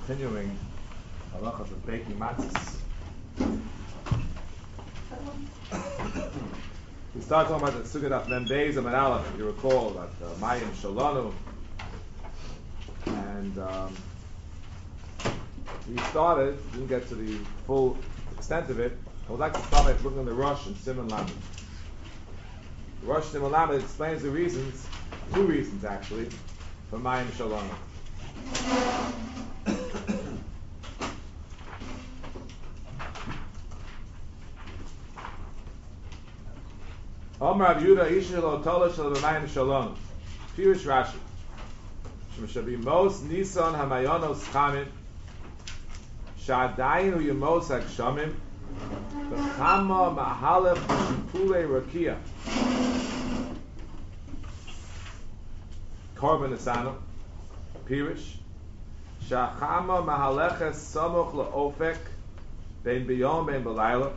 continuing halachas of baking matzahs. We start talking about the Sukkot of Mem Beis and Aleph. If you recall about Mayim Shalanu, and we didn't get to the full extent of it. I would like to start by looking at the Rosh and Siman Lamed. The Rosh Siman Lamed explains the reasons, two reasons actually, for Mayim Shalanu. Omar Rav Yehuda Isha Lo Tola Shel B'Mayim Shalom. Pirush Rashi. Shem Shabi Mos Nisan Hamayonos Chamin Sha'adayin Hu Yemos HaGshamim B'Chama Mahalef Shipulei Rakia Korban Asano. Pirush Sha'chama Mahaleches Samoch La'ofek Ben B'Yom Ben B'Layla.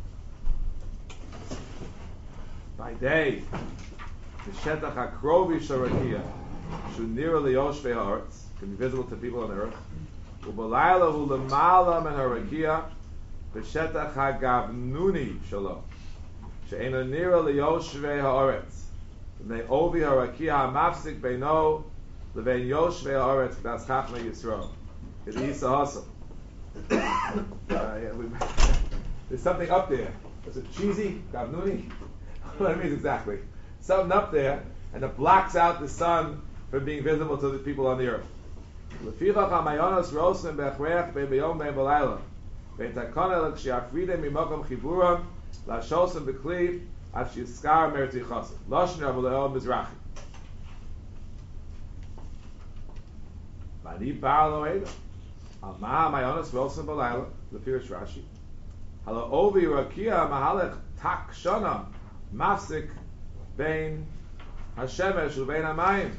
By day, the Shetach HaKrovi Sharakia, Shu Nira Liyoshvei Haaretz, can be visible to people on the earth. U'Balayla Hu L'Mala Men HaRakia, B'Shetach HaGavnuni Shalom, She'ena Nira Liyoshvei Haaretz, B'nei Ovi HaRakia HaMafsik Beino, L'Vein Yoshvei Haaretz, K'das Chachmei Yisrael. It's Isa Hassel. There's something up there. Is it cheesy? Gavnuni? What it means exactly. Something up there, and it blocks out the sun from being visible to the people on the earth. Lefichach hamayonos rosen bechreach beyom be'layla. Ve'takona l'kshiafride mimokom chivuram la'shosen b'kliv af shiskar mertichosim. Loshner avuleo mizrachi. V'ani bar lo edo. Al ma hamayonos rosen b'layla. Lefichach Rashi. Halo ovi rakia mahalech tak shona. Mafsik bein Hashemesh uvein Hamayim.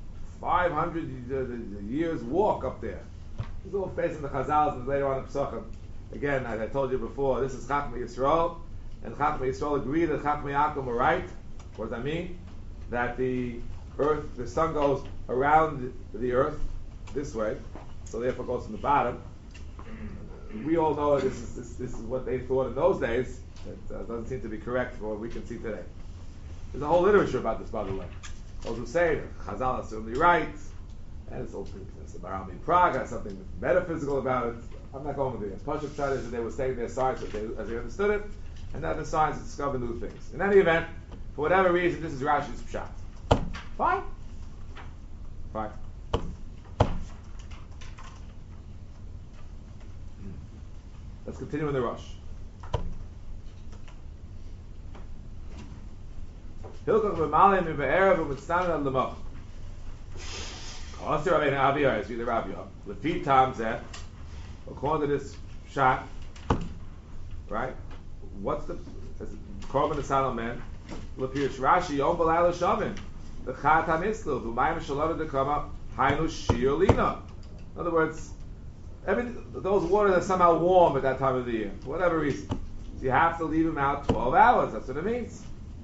500 years walk up there. It's all facing the Chazals and later on in Pesachim. Again, as I told you before, this is Chachmei Yisrael, and Chachmei Yisrael agree that Chachmei Yaakov were right. What does that mean? That the earth, the sun goes around the earth this way, so therefore goes from the bottom. We all know this is what they thought in those days. It doesn't seem to be correct for what we can see today. There's a whole literature about this, by the way. Those who say that Chazal is certainly right, and it's the Barami Prague has something metaphysical about it. I'm not going with it. Pashut Pshat is that they were stating their science as they understood it, and that the science discovered new things. In any event, for whatever reason, this is Rashi's Pshat. Fine. Let's continue in the Rosh. Hilchach v'malim v'erev v'mitztanim ad l'moch. Kosher Rabbeinu Aviyah, as you the Rabbi of. Lefi tam zeh. According to this shot, right? What's the korban asano man? Lefi Rashi yom b'layla shavim. V'chat hamislu v'mayim shalom dekama hainu shir lina. In other words, those waters are somehow warm at that time of the year, for whatever reason. So you have to leave them out 12 hours. That's what it means.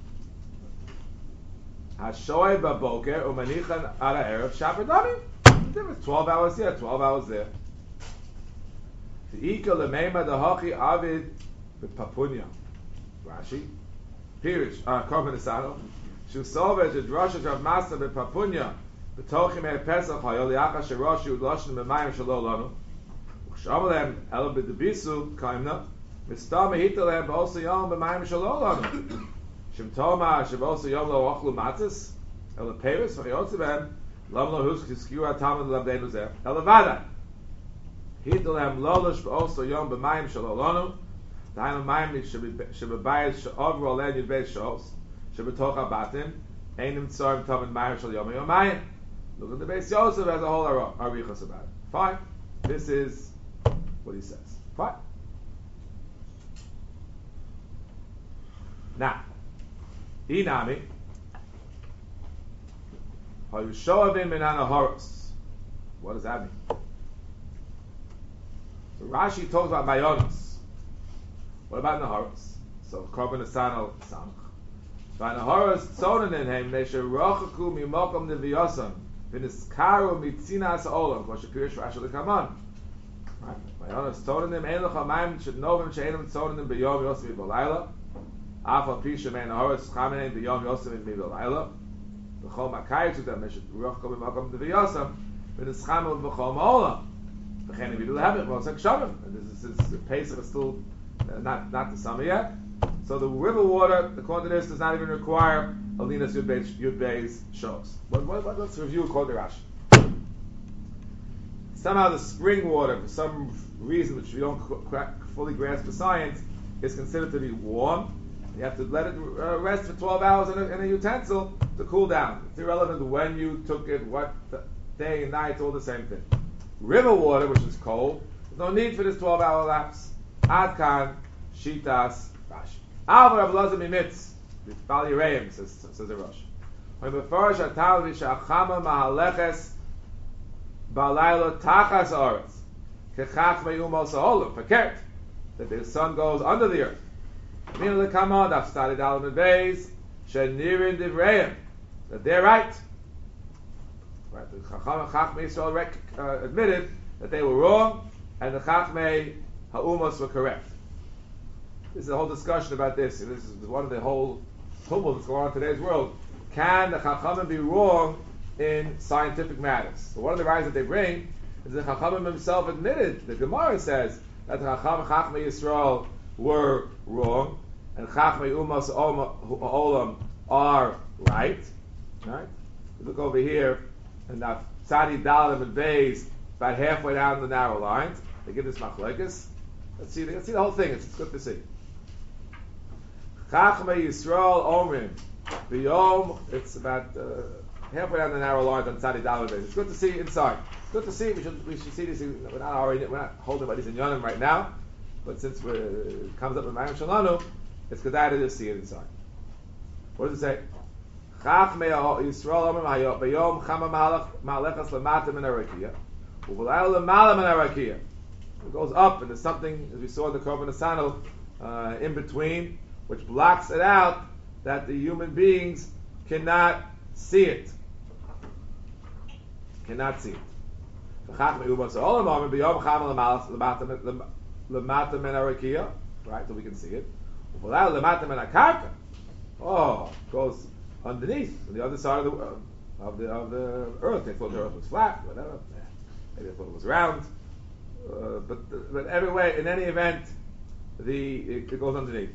Hashoy b'boker u'manichan ala erev shabbat. Difference 12 hours here, 12 hours there. V'ika l'meima dehachi avid b'papunya. Rashi. Pirish, korban asano. Shu sover jedrashat Rav Masa b'papunya b'tochim e'er pesach hayol yacha sheroshi u'loshin b'mayim shelo lanu. U'kshamalem elo b'debisu kaimna. Mistam ehitalem b'osa yom b'mayim shelo lanu. Shem Toma Shavos Yom Lo Ochlu Matzis El Peres V'Chayotze Ben Lam Lo Hus Kiskiu Atamad L'Abdeinu Zeh El Levada Hidolem Lolosh V'Oso Yom B'Mayim Shelo Lonu Dainu Mayim Shebebayis She'ovru Olen Yudbei Shos Shebetoch HaBatim Einim Tzorim Tomid Mayim Shel Yom Yomayim. Look at the Beis Yosef as a whole arichos about it. Fine. This is what he says. Fine. Now Inami, Hayushoavim Minana Horus. What does that mean? So Rashi talks about Mayonos. What about Nahoros? So Korban Asano Samach. By Nahoros Tzonin Hem Neshe Rochaku Mimokom Neviyosam V'Niskaru Mitzinas Olam. Kosher Pirish Rashi L'Kaman. Mayonos tonim ein lecha mayim should know them she'enim tonim b'yom yosem b'layla. Afal pisha mein horetz chamein b'yom yosem b'layla. B'chol makayit to them should ruach kol b'makom d'v'yosem v'nischamel b'chol ma'olam. V'chein if you do have it, well, it's like shavim. This is the pace of still not the summer yet. So the river water, according to this, does not even require Alinas Yud Bey's shows. Let's review according to Rashi. Somehow the spring water, for some reason which we don't fully grasp the science, is considered to be warm. You have to let it rest for 12 hours in a utensil to cool down. It's irrelevant when you took it, what day and night, it's all the same thing. River water, which is cold, there's no need for this 12-hour lapse. Adkan, Shitas, Rashi. Alva Rav Elazar Mimitz, the Bal Yereim, says the Rosh. When the first Atal Vishachama Mahaleches Balaylo Tachas Oretz Kechach Meyumos Ha'olam Fakert, that the sun goes under the earth. Min Lekamon Daf Stadi Dalam and Beis Shenirin Divreim, that they're right. Right, the Chachmei Yisrael admitted that they were wrong, and the Chachmei Ha'umos were correct. This is a whole discussion about this. This is one of the whole tumult that's going on in today's world. Can the Chachamim be wrong in scientific matters? So one of the reasons that they bring is the Chachamim himself admitted. The Gemara says that the Chachmei Yisrael were wrong, and Chachmei Umas Olam are right. Right? You look over here, and that Tzadi Dalim and Beis, about halfway down the narrow lines, they give this machlekes. Let's see the whole thing. It's good to see. Chachmei Yisrael Omrim B'yom. It's about halfway down the narrow line on Tzadi Dalim. It's good to see inside. It's good to see. We should see this. We're not holding about these in Yonim right now, but since it comes up in Mayim Shalanu, it's good to just see it inside. What does it say? Chachmei Yisrael Omrim B'yom Chama Malechas Lamata Min Harakiya U'V'Layla Lamala Min Harakiya. It goes up, and there's something, as we saw in the Korban Asano, in between, which blocks it out, that the human beings cannot see it. Cannot see it. Right, so we can see it. Oh, it goes underneath, on the other side of the earth. They thought the earth was flat, whatever. Maybe they thought it was round. But everywhere, in any event, it goes underneath.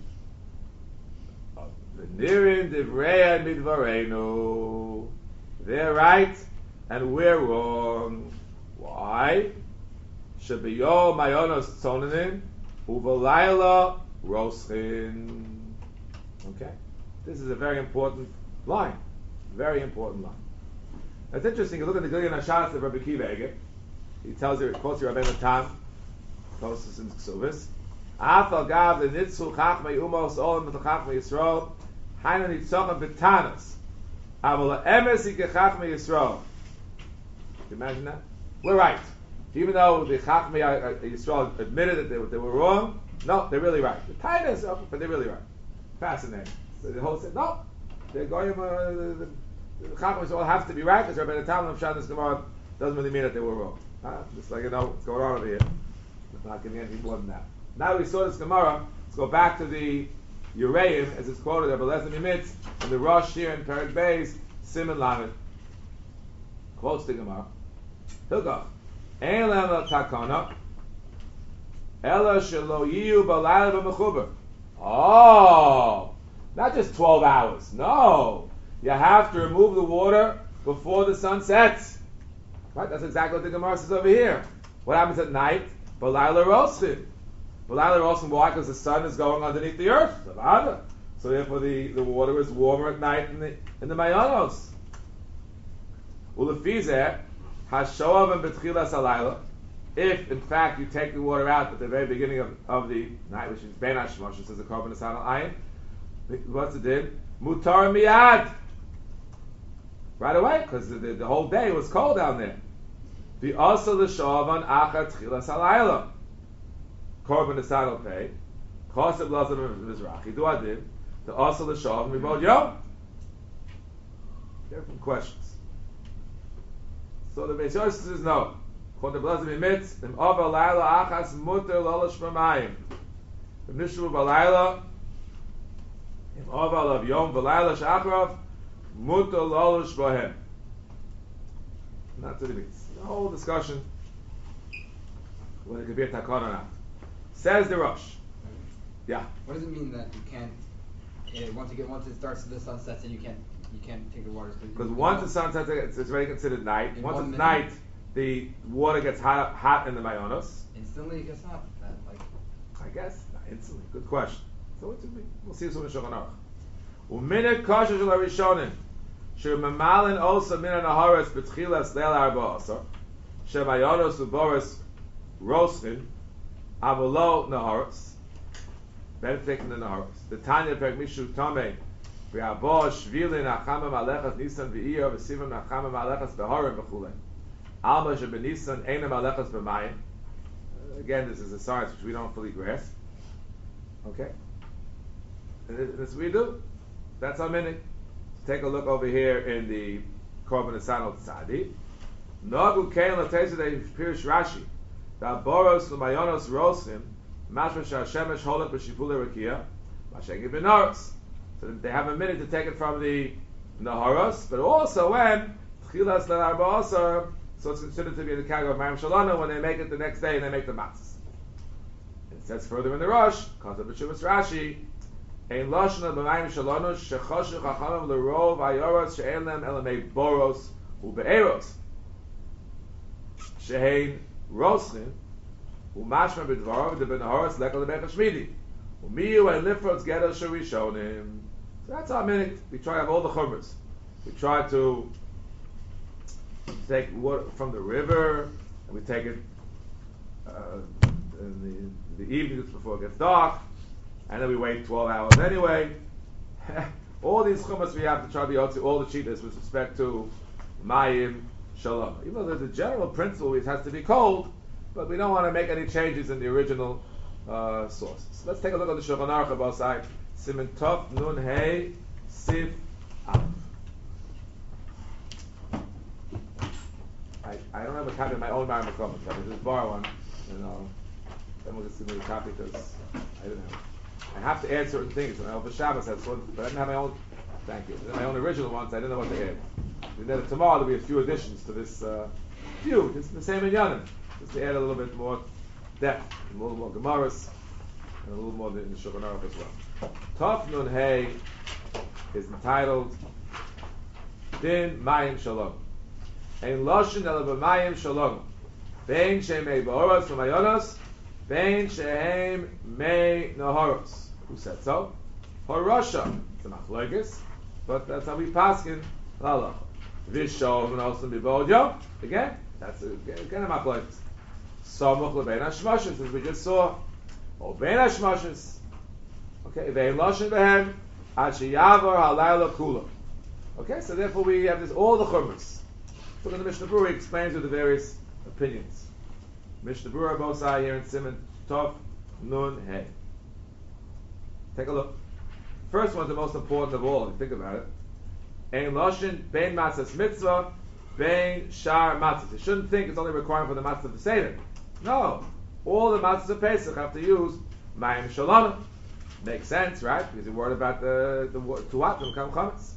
Nirin divrei midvarenu. They're right and we're wrong. Why? Shebiyo mayonos tzonanin uvalayla roschin. Okay, this is a very important line. Very important line. It's interesting. You look at the Gilyon Hashas of Rabbi Akiva Eiger. He tells you, quotes you Rabbeinu Tam, closest in Ksuvis. Afal gav the nitzu chachmei umos olam v'chachmei Yisrael hainu nitzochem b'tanas aval ha'emes ikechachmei Yisrael. Can you imagine that? We're right. Even though the chachmei Yisrael admitted that they were wrong, no, they're really right. The tanas, but they're really right. Fascinating. So the whole said, no, they're going, the chachmei Yisrael have to be right, because Rabbeinu Tam of Shanas Gemara doesn't really mean that they were wrong. Just like you know what's going on over here. It's not getting anything more than that. Now we saw this Gemara. Let's go back to the Yereim, as it's quoted at Belezim Yimitz, and the Rosh here in Perek Beis, Siman Lamed. Quotes the Gemara. Hilgach. Ein lem takana, ela shelo yiyu balayla b'mechuber. Oh, not just 12 hours. No. You have to remove the water before the sun sets. Right? That's exactly what the Gemara says over here. What happens at night? Balayla roschin. Balayla roschin, why? Because the sun is going underneath the earth. So therefore the water is warmer at night in the Mayanos. Ulefizeh, hashoav and betchilas halayla. If in fact you take the water out at the very beginning of the night, which is ben hashmosh, says the Korban Asano ayin, what's it did? Mutar miyad. Right away, because the whole day was cold down there. The also the shavan achat chilas halayla. Korban Asano pay. Chosed lazim mizrachi. Do I did? The also the shavan mibod yom. Different questions. So the Beis Yosef says no. According to Blazim Mitz, im Ova Laila Achas Mutter Lolash B'mayim. Im Nishru Balayla, im Ova Lav Yom Balayla Shachrav, Mutter Lolash B'hem. That's what it means. The whole discussion, whether it could be a takon or not. Says the Rosh. Yeah. What does it mean that you can't? Once it starts, the sun sets, and you can't take the waters. Because once the sun sets, it's already considered night. Once it's night, the water gets hot in the mayonos. Instantly, it gets hot. I guess not instantly. Good question. So what do we? We'll see this in Shulchan Aruch. U'minit kosher shel harishonim she'memalin also min ha'naharos b'tchilas leil arba asar she'mayonos u'boros rosin avolo naharos benefiting the naharos. The Tanya Perek Mishu Tomei v'abo shvilin achama malechas nisan v'iyah v'sivam achama malechas beharim v'chulei alma shebenisan eina malechas b'mayim. Again, this is a science which we don't fully grasp. Okay? And this we do. That's our minute. Take a look over here in the Korban Esanol Tzadi. Nagu kein l'teisa de Pirish Rashi. Da boros l'mayonos rosim mashma she'ashemesh holek b'shivule rekia mashegi b'naros. So they have a minute to take it from the Naharos, but also when Tchilas l'arba asar, so it's considered to be the category of Mayim Shalana when they make it the next day and they make the matzahs. It says further in the Rosh, Katav b'Shuvas Rashi, Ein Lashon b'Mayim Shalana shechoshu chachamim l'rov ayoros she'en lem elamei boros u'be'eros she'ein roslin u'mashma b'dvarav de'benahoros lekal le'bech hashmidi u'miyu ein lifrotz gedel she'rishonim. So that's our minute. We try to have all the chumras. We try to take water from the river, and we take it in the evenings before it gets dark, and then we wait 12 hours anyway. All these chumas we have to try to be to all the cheetahs with respect to mayim shalom. Even though there's a general principle, it has to be cold, but we don't want to make any changes in the original sources. Let's take a look at the Shulchan Aruch about side. Siman Tov Nun Hey Sif Aleph. I don't have a copy of my own Marim Mekomos. I can just borrow one, then we'll just give me a copy because I didn't have it. I have to add certain things. When Elvis Shabbos has one, but I didn't have my own. Thank you. I didn't have my own original ones. I didn't know what to add. And then tomorrow there'll be a few additions to this. It's the same in Yanim, just to add a little bit more depth, a little more Gemaras, and a little more in the Shulchan Aruch as well. Tov Nun Hey is entitled Din Mayim Shalom. Ein Loshin Ela B'Mayim Shalom. Bein Shemei Ba'oros V'Mayonos. Bein Shehem Mei Nahoros. Who said so? Horosha. It's a machlokes, but that's how we paskin Lalacha. Vishol V'Nosim B'Bodio. Again, that's again a machlokes. Somuch L'Bein HaShmoshes, as we just saw. Or Bein HaShmoshes. Okay, Vein Loshin Behem Ad Sheyavor Halayla Kula. Okay, so therefore we have this all the chumras. Look at the Mishnah Berurah, he explains with the various opinions. Mishnah Berurah Bosai here in Siman Tov Nun Hey. Take a look. First one's the most important of all, if you think about it. Ein Loshin Bein Matzahs Mitzvah Bein Shar Matzahs. You shouldn't think it's only requiring for the Matzah of the Seder. No. All the Matzahs of Pesach have to use Mayim Shalom. Makes sense, right? Because you're worried about the Tuat and Kam Chametz.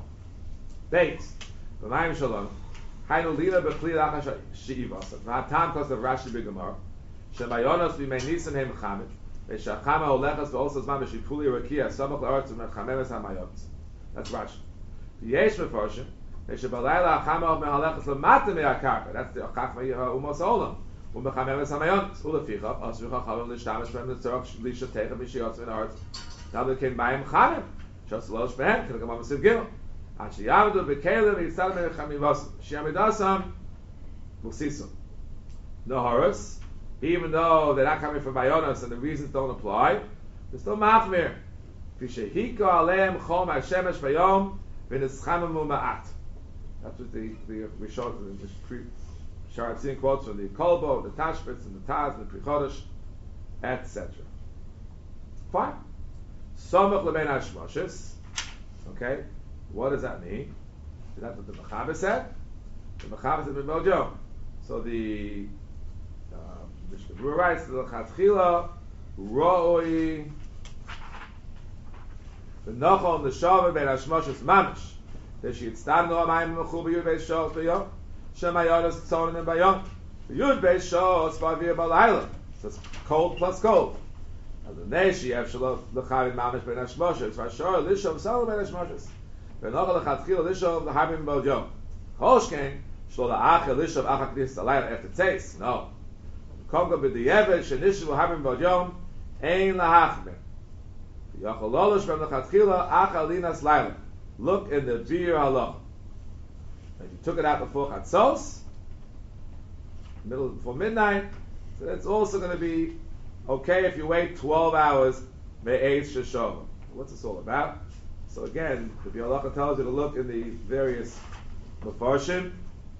Beit. The Mayim Shalom. Hainu lila b'kli lacha she'ivas. V'hatam kos of Rashi b'Gemara. Shemayonos b'mei nisan hem chamet. V'shachama olechas v'osos man b'shipuli rakia. Samach la'aretz v'mechamemes ha'mayonos. That's Rashi. V'yesh mefarshim. V'shebalayla achama mehalechas l'mata me'akarka. That's the achach umos olam. U'mechamemes ha'mayonos. U'leficha. Osru chachavim l'shtamish b'hem l'tzorach l'shatecha b'shiyotz v'na'aretz. Now there came b'hem chamet. Shos losh b'hem. K'lekamam v'siv gimel. Ashiyavdu b'kelim yisad me'chamivos shiyamidasam musisum Naharos, even though they're not coming from Mayonos and the reasons don't apply, they're still machmir. V'shehika aleim chom ha'shemesh v'yom v'nischamu ma'at. That's what we showed in the Sharatzin quotes from the Kolbo, the Tashbitz, and the Taz, and the Prichodesh, etc. Fine. Somach lebein hashmoshes. Okay. What does that mean? Is that what the Mechaber said? The Mechaber said, So the Mishnah Berurah writes the Chatchila Roi the Nochol the Shavar Ben Hashmoshes Mamish. That she had started no Amayim Mechu B'Yud Beis Shos B'Yom Shemayodas Tzonin B'Yom B'Yud Beis Shos B'Avir B'Layla. So it's cold plus cold. And the Neshi Evshalot L'Chavim Mamish Ben Hashmoshes Vashor Lishov Salah Ben Hashmoshes Ben Nochol L'Chatchila Lishov L'Chavim B'Yom Holshkein Shlo L'Achel Lishov Achak Nis L'Layla after Tzeis. No. Konga B'Diyevet Shenishu L'Chavim B'Yom Ein L'Hachmer Yachololish from the Chatchila Achalinas Laila. Look in the Bir Halach. If you took it out before Chatzos, middle before midnight, so that's also going to be okay if you wait 12 hours. Me'ez Sheshova. What's this all about? So again, the Bir Halach tells you to look in the various Mefarshim.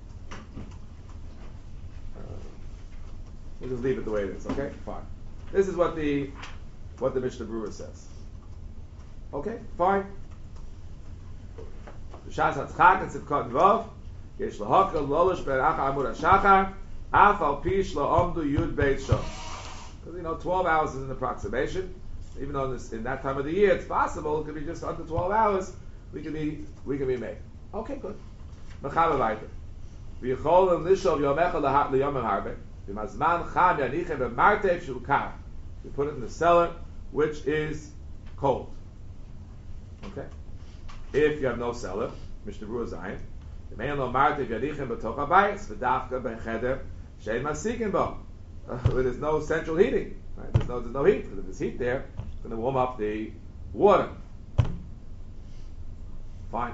We'll just leave it the way it is. Okay, fine. This is what the Mishnah Berurah says. Okay, fine. Shas Hatzchak and Tzidkot Vav. Yesh lahakel lolish berach amud hashachar. Af al pi shlo omdu yud beit shos. Because 12 hours is an approximation. Even though in that time of the year it's possible, it could be just under 12 hours. We can be made. Okay, good. Mechaber weiter. V'yicholim lishov yomecha liyomim harbe. V'mazman cham yanichem b'martev shul kav. You put it in the cellar, which is cold. Okay? If you have no cellar, Mishnah Berurah Zayin, the man lo marte v'yadichem b'toch habayis v'dafka b'cheder shein masikin bo. There's no central heating. Right? There's no heat. If there's heat there, it's going to warm up the water. Fine.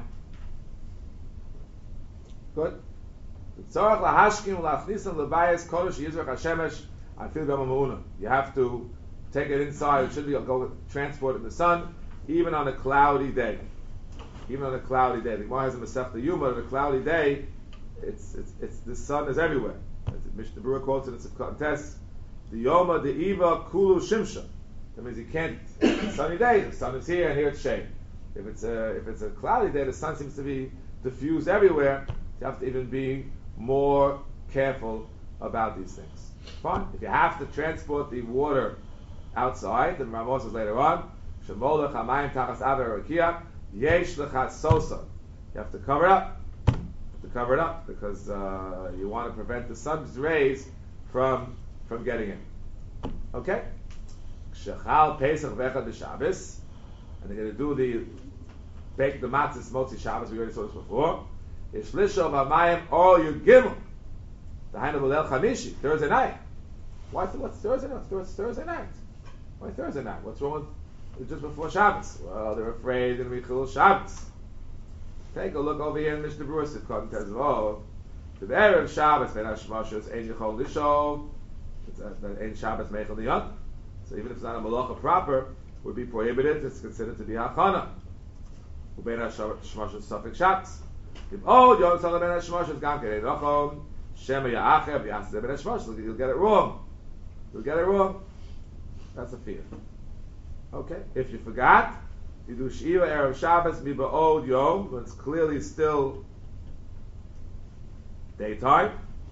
Good. Tzorach lahashkim ulachnisan lebayis kodesh yizrach hashemesh afil b'yom ha'ma'una. You have to take it inside. It should be go transport it in the sun, even on a cloudy day. Even on a cloudy day, the Gemara has a Masechta Yuma. On a cloudy day, it's the sun is everywhere. As Mishnah Berurah quotes in its contest, the Yoma, the Eva, Kulu Shimsha. That means you can't. It's a sunny day, the sun is here, and here it's shade. If it's a cloudy day, the sun seems to be diffused everywhere. You have to even be more careful about these things. Fine. If you have to transport the water outside, then Ramos says later on, Shemolech Hamayim Tachas Aver Rakia. Yesh lecha sosa. You have to cover it up. You have to cover it up because you want to prevent the sun's rays from getting in. Okay? Shechal Pesach v'echad b'Shabbos, and they're going to do bake the matzahs motzi Shabbos. We already saw this before. Yesh lishov hamayim or Yud Gimel. The Hainu B'Leil Chamishi, Thursday night. What's Thursday night? What's Thursday night? Why Thursday night? What's wrong with just before Shabbos? Well, they're afraid that we kill Shabbos. Take a look over here in Mishnah Berurah Sivkot Tezvov. The Erev Shabbos Ben Hashmoshes Ein Yichol Lishov. It's Ein Shabbos Meichel Niyot. So even if it's not a malacha proper, would be prohibited. It's considered to be hachana. Ben Hashmoshes Safek Shabbos. If Yom Tzal Ben Hashmoshes Gam Kerei Rochom Shema Ya'achev Yaseh Ben Hashmoshes. You'll get it wrong. That's a fear. Okay, if you forgot, you do Shiva Erev Shabbos Miba'od Yom, when it's clearly still daytime.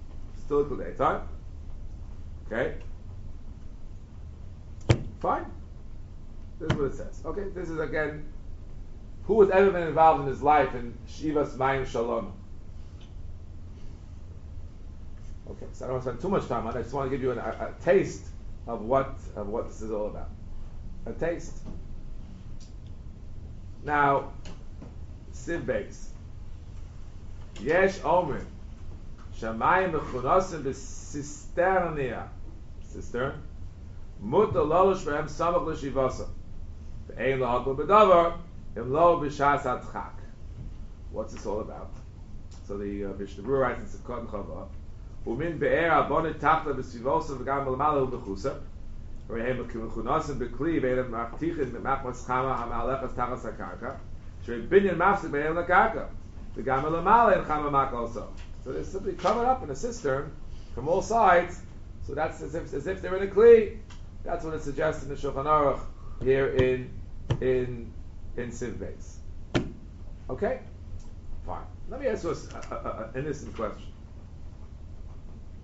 Okay? Fine. This is what it says. Okay, this is again, who has ever been involved in his life in Shivas Mayim Shalom? Okay, so I don't want to spend too much time on it. I just want to give you a taste of what this is all about. A taste. Now, Siv Beis. Yesh Omer. Shamayim Mechunosim B'Sisternia. Cistern. Muta Lolosh V'hem Samach L'Shivasa. V'ein L'Hakol B'Davar. Im Lo B'Shas HaTchak. What's this all about? So the Mishnah Berurah writes in Sivkot Chava. Umin Be'er Abonit Tachta B'Sivosa V'gam L'Mala U'B'Chusa. They're going to do the so they're simply covered up in a cistern from all sides. So that's as if they're in a kli. That's what it suggests in the Shulchan Aruch here in Siv Beis. Okay, fine. Let me ask you an innocent question.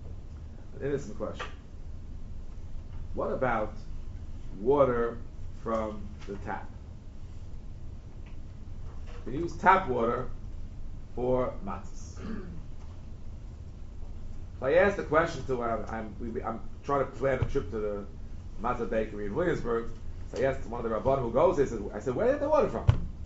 An innocent question. What about water from the tap? We use tap water for matzahs. So I asked the question to I'm trying to plan a trip to the matzah bakery in Williamsburg. So I asked one of the rabbanim who goes. I said, where do they get the water from?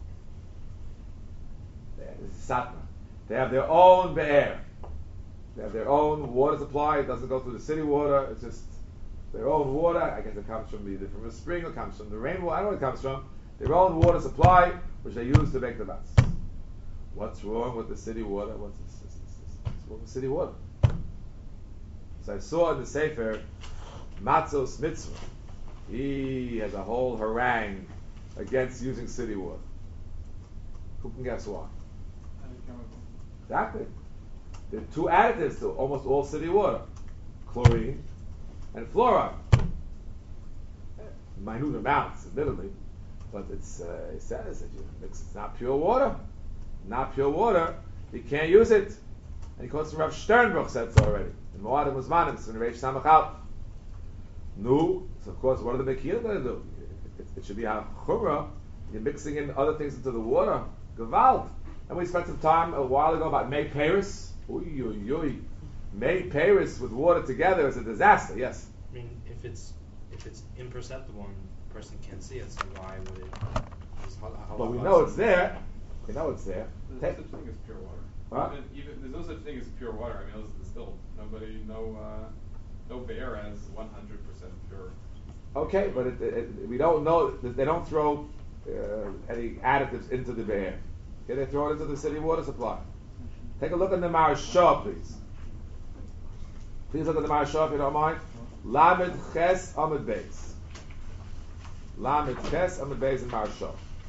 This is Satmar. They have their own be'er. They have their own water supply. It doesn't go through the city water. It's just their own water. I guess it comes from either from a spring or comes from the rainwater. I don't know where it comes from. Their own water supply, which they use to make the matzahs. What's wrong with the city water? What's wrong with city water? So I saw in the Sefer, Matzos Mitzvah, he has a whole harangue against using city water. Who can guess why? Exactly. There are two additives to almost all city water: chlorine and fluoride. Minute amounts, admittedly, but it says that it's not pure water. Not pure water, you can't use it. And he quotes from Rav Sternbruch said so already. In Moadim Uzmanim, in Reish Samachal. No, so of course, what are the Mekiyah going to do? It should be a chumrah. You're mixing in other things into the water. Gewalt. And we spent some time a while ago about May Paris. May Paris with water together is a disaster, yes. I mean, if it's imperceptible and the person can't see it, so why would it? But we know it's there. We know it's there. There's no such thing as pure water. What? Even there's no such thing as pure water. I mean, those are distilled. No bear as 100% pure. Okay, but we don't know. They don't throw any additives into the bear. Okay, they throw it into the city water supply. Take a look at the Marashah, please. Please look at the Marashah if you don't mind. Lamed Ches Amud Beis. Lamed Ches Amud Beis in Marashah.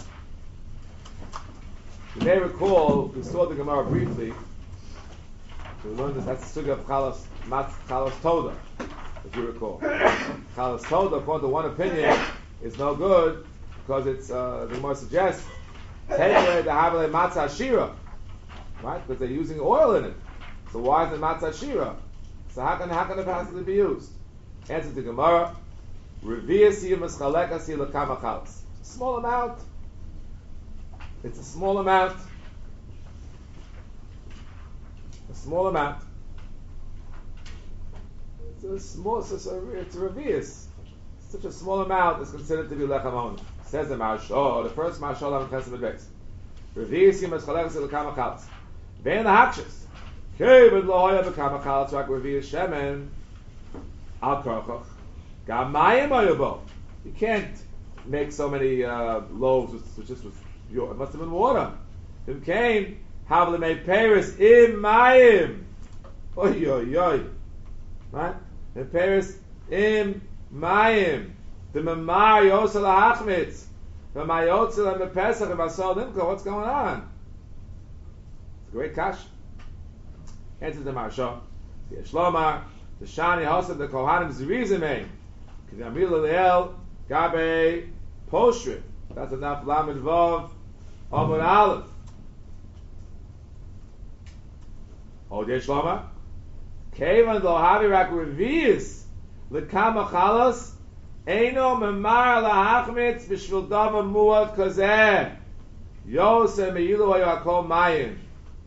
You may recall, we saw the Gemara briefly. So we learned that's the sugya of Chalas Toda, if you recall. Chalas Toda, according to one opinion, is no good because it's, the Gemara suggests, take away the Havale Matzah Shira, right? Because they're using oil in it. So why is it Matzah Shira? So how can it possibly be used? Answer to Gemara, Revi'asi Mischalekasi L'kama Chalas. Small amount. It's a small amount. A small amount. It's a revius. Such a small amount is considered to be lechamon. Says the Marshal, the first Marshal on Chesed Beis. Revius yimas chalechas l'kama chalas. Vein lahakshis. Keved lo hoya b'kama chalas rak revius shemen al korchoch. Gamayim oyabo. You can't make so many loaves with just with pure. It must have been water. Who came? Havle made Paris in Mayim. Oy oy oy. Right? In Paris in Mayim. The Mamar Yosel Hachmitz. The Mayotzel and the Pesach and Basal Nimko. What's going on? It's a great kash. Answer the Marsha. The Shlomar. The Shani Hosef the Kohanim Zirizimein. K'damil Le'el Gabe Poshrit. That's enough Lamed Vav Amud Aleph. Od Yesh Loma. Kevan lo havi rak revius lekama chalas eino memar lahachmitz b'shvil davar muad kazeh yosem meilu hayakol mayim.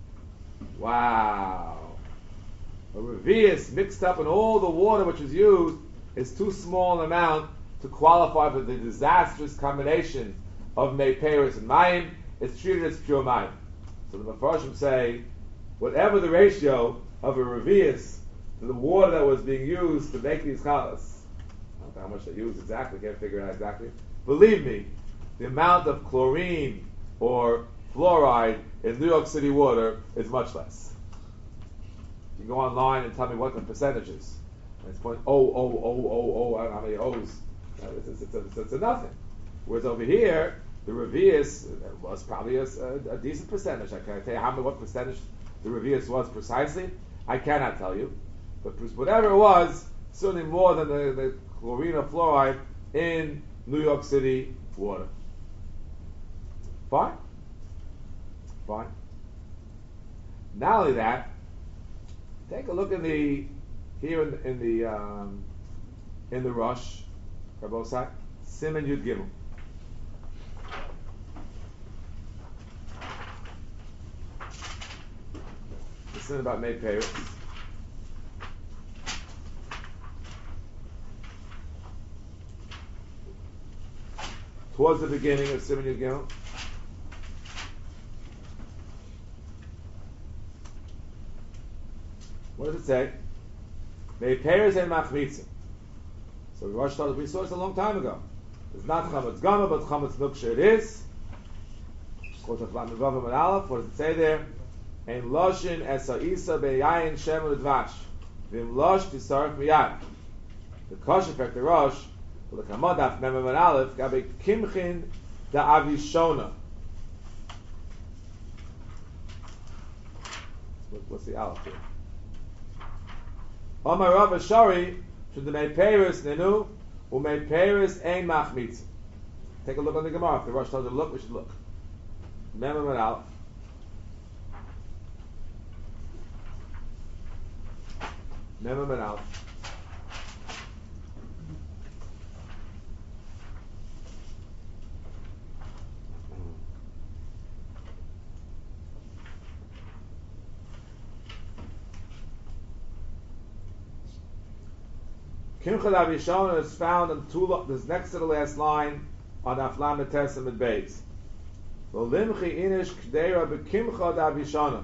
Wow. A revius mixed up in all the water which is used is too small an amount to qualify for the disastrous combination of mei peris and mayim. It's treated as pure mayim. So the Mefarshim say, whatever the ratio of a revius to the water that was being used to make these challahs, I don't know how much they used exactly, can't figure it out exactly. Believe me, the amount of chlorine or fluoride in New York City water is much less. You can go online and tell me what the percentage is. And it's 0.00000, I don't know how many O's. It's a nothing. Whereas over here, the revius was probably a decent percentage. I can't tell you what percentage the revius was precisely. I cannot tell you. But whatever it was, certainly more than the chlorine or fluoride in New York City water. Fine. Not only that, take a look at the here in the Rosh, Rabosai, Siman Yud Gimel. This is about May Paris. Towards the beginning of Siman Yud Gimel. What does it say? May Paris and Machmitzim. So the Rosh Hashanah, we saw this a long time ago. It's not Chametz Gama, but Chametz Nuksha it is. What does it say there? Ein Loshin Esa Isa Be'yayin Shem L'Dvash V'im Losh Tisarach Miyad. The Kosher Pek the Rosh, the Kamadaf Mem and Aleph, Gabe Kimchin Da Avishona. What's the Aleph here? Omar Rav Ashari should the May Paris Nenu May Paris Ein Machmitz. Take a look on the Gemara. If the Rosh tells you to look, we should look. Mem and Aleph. Mem and Aleph. Kimchad Avishon is found in this next to the last line on Aflam Tesim and Beis. V'limchi inish k'deira b'kimchad Avishona.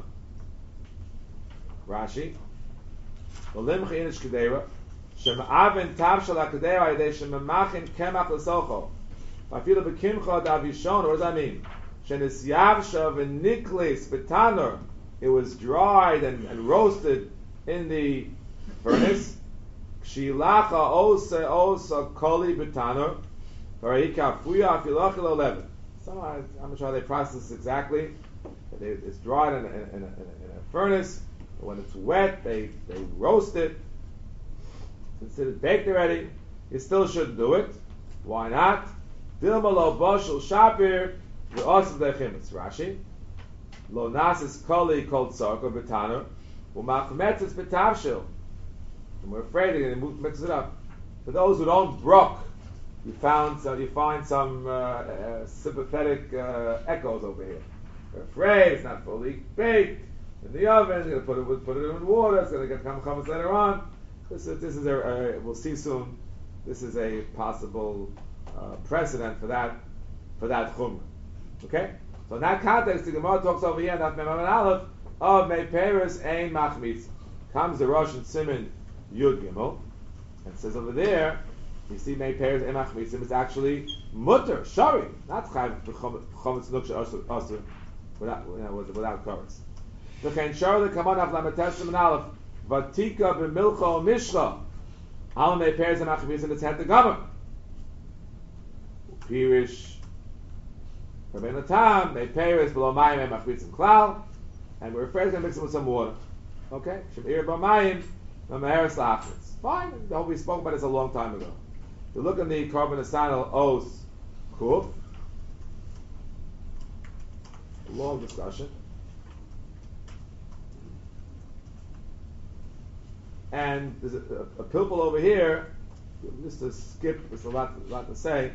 Rashi. V'limchi inish k'deira shema'avin tav shel ha'k'deira yedei shemamachin kemach l'socho. V'afilu b'kimchad Avishona. What does that mean? Shenis yavsha v'niklis b'tanur. It was dried and roasted in the furnace. Kshilacha osa koli b'tanur, v'ra'ika fuya afilach el-11. I'm not sure how they process this exactly. It's dried in a furnace. But when it's wet, they roast it. Since it's baked already, you still shouldn't do it. Why not? Dilma lo boshel shapir v'osav dechimitz. Rashi. Lo nasis koli kol tzarko b'tanur, u'machmetzes b'tavshil. And we're afraid they're going to mix it up. For those who don't brok, you find some sympathetic echoes over here. We're afraid it's not fully baked in the oven. You're going to put it in water. It's going to get chametz later on. This is we'll see soon. This is a possible precedent for that chumrah. Okay. So in that context, the Gemara talks over here in Daf Mem Aleph of May Paris Ein Machmitz. Comes the Rosh and Siman Yud Gimel, and says over there, you see May Paris Ein Machmitzim is actually mutter, shari, not chayv b'chometz nuksha asur, without covers. V'chein shari l'kamad av lametesim and aleph, vatika b'milcha mishcha, al May Paris Ein Machmitzim is het the gamer. Pirish, Rabbeinu Tam, May Paris below mayim Ein Machmitzim klal, and we're afraid to mix it with some water. Okay, shemir b'mayim. Fine, we spoke about this a long time ago. You look in the Korban Nesanel Os Kuf, long discussion, and there's a pilpul over here. Just to skip, there's a lot to say.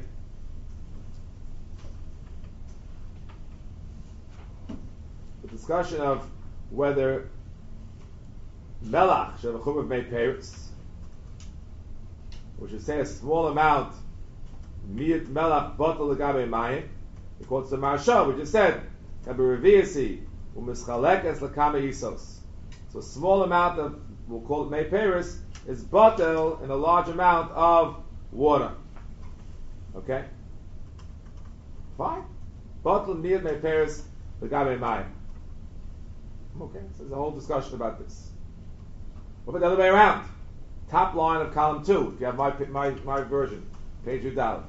The discussion of whether Melach should have a chumrah of May Paris, which is say a small amount, miyat melach botel legabe mayim. He quotes the Maharsha, which is said, "Kabe reviasi u'mischalekes lekame isos." So a small amount of, we'll call it May Paris, is botel in a large amount of water. Okay, fine. Botel miyat May Paris legabe mayim. Okay, so there's a whole discussion about this. What about the other way around? Top line of column 2, if you have my version, page Yudal.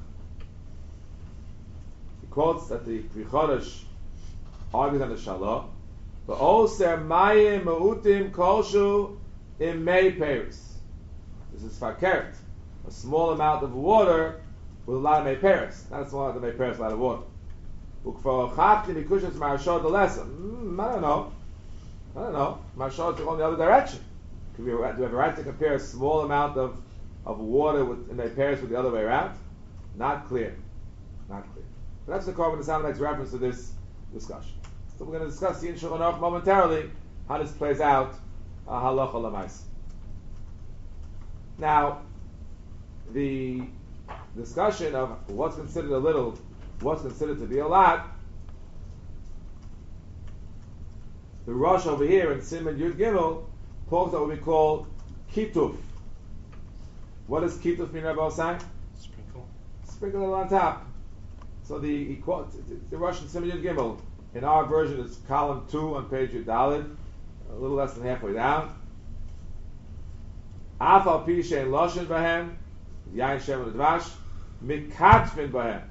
He quotes that the Pri Chodesh argues on the Shalah, "V'oser mayim meutim kolshu im May Paris." This is fakert, a small amount of water with a lot of May Paris. Not a small amount of May Paris, a lot of water. Ukvarochachti mikushas marashot the lesson. I don't know. Marashot to go in the other direction. Do we have a right to compare a small amount of water in May Paris with the other way around? Not clear. Not clear. But that's the Korban Nesanah makes reference to this discussion. So we're going to discuss the in Shulchan Aruch momentarily, how this plays out, halacha l'maisa. Now, the discussion of what's considered a little, what's considered to be a lot, the Rosh over here in Siman Yud Gimel talks about what we call kituf. What does kituf mean, Rabbi Osai? Sprinkle. Sprinkle it on top. So the Rosh in Siman Yud Gimel, in our version it's column 2 on page Yud Daled, a little less than halfway down. Af al pi shein loshen bahem, yain shem l'dvash, mikatfin bahem.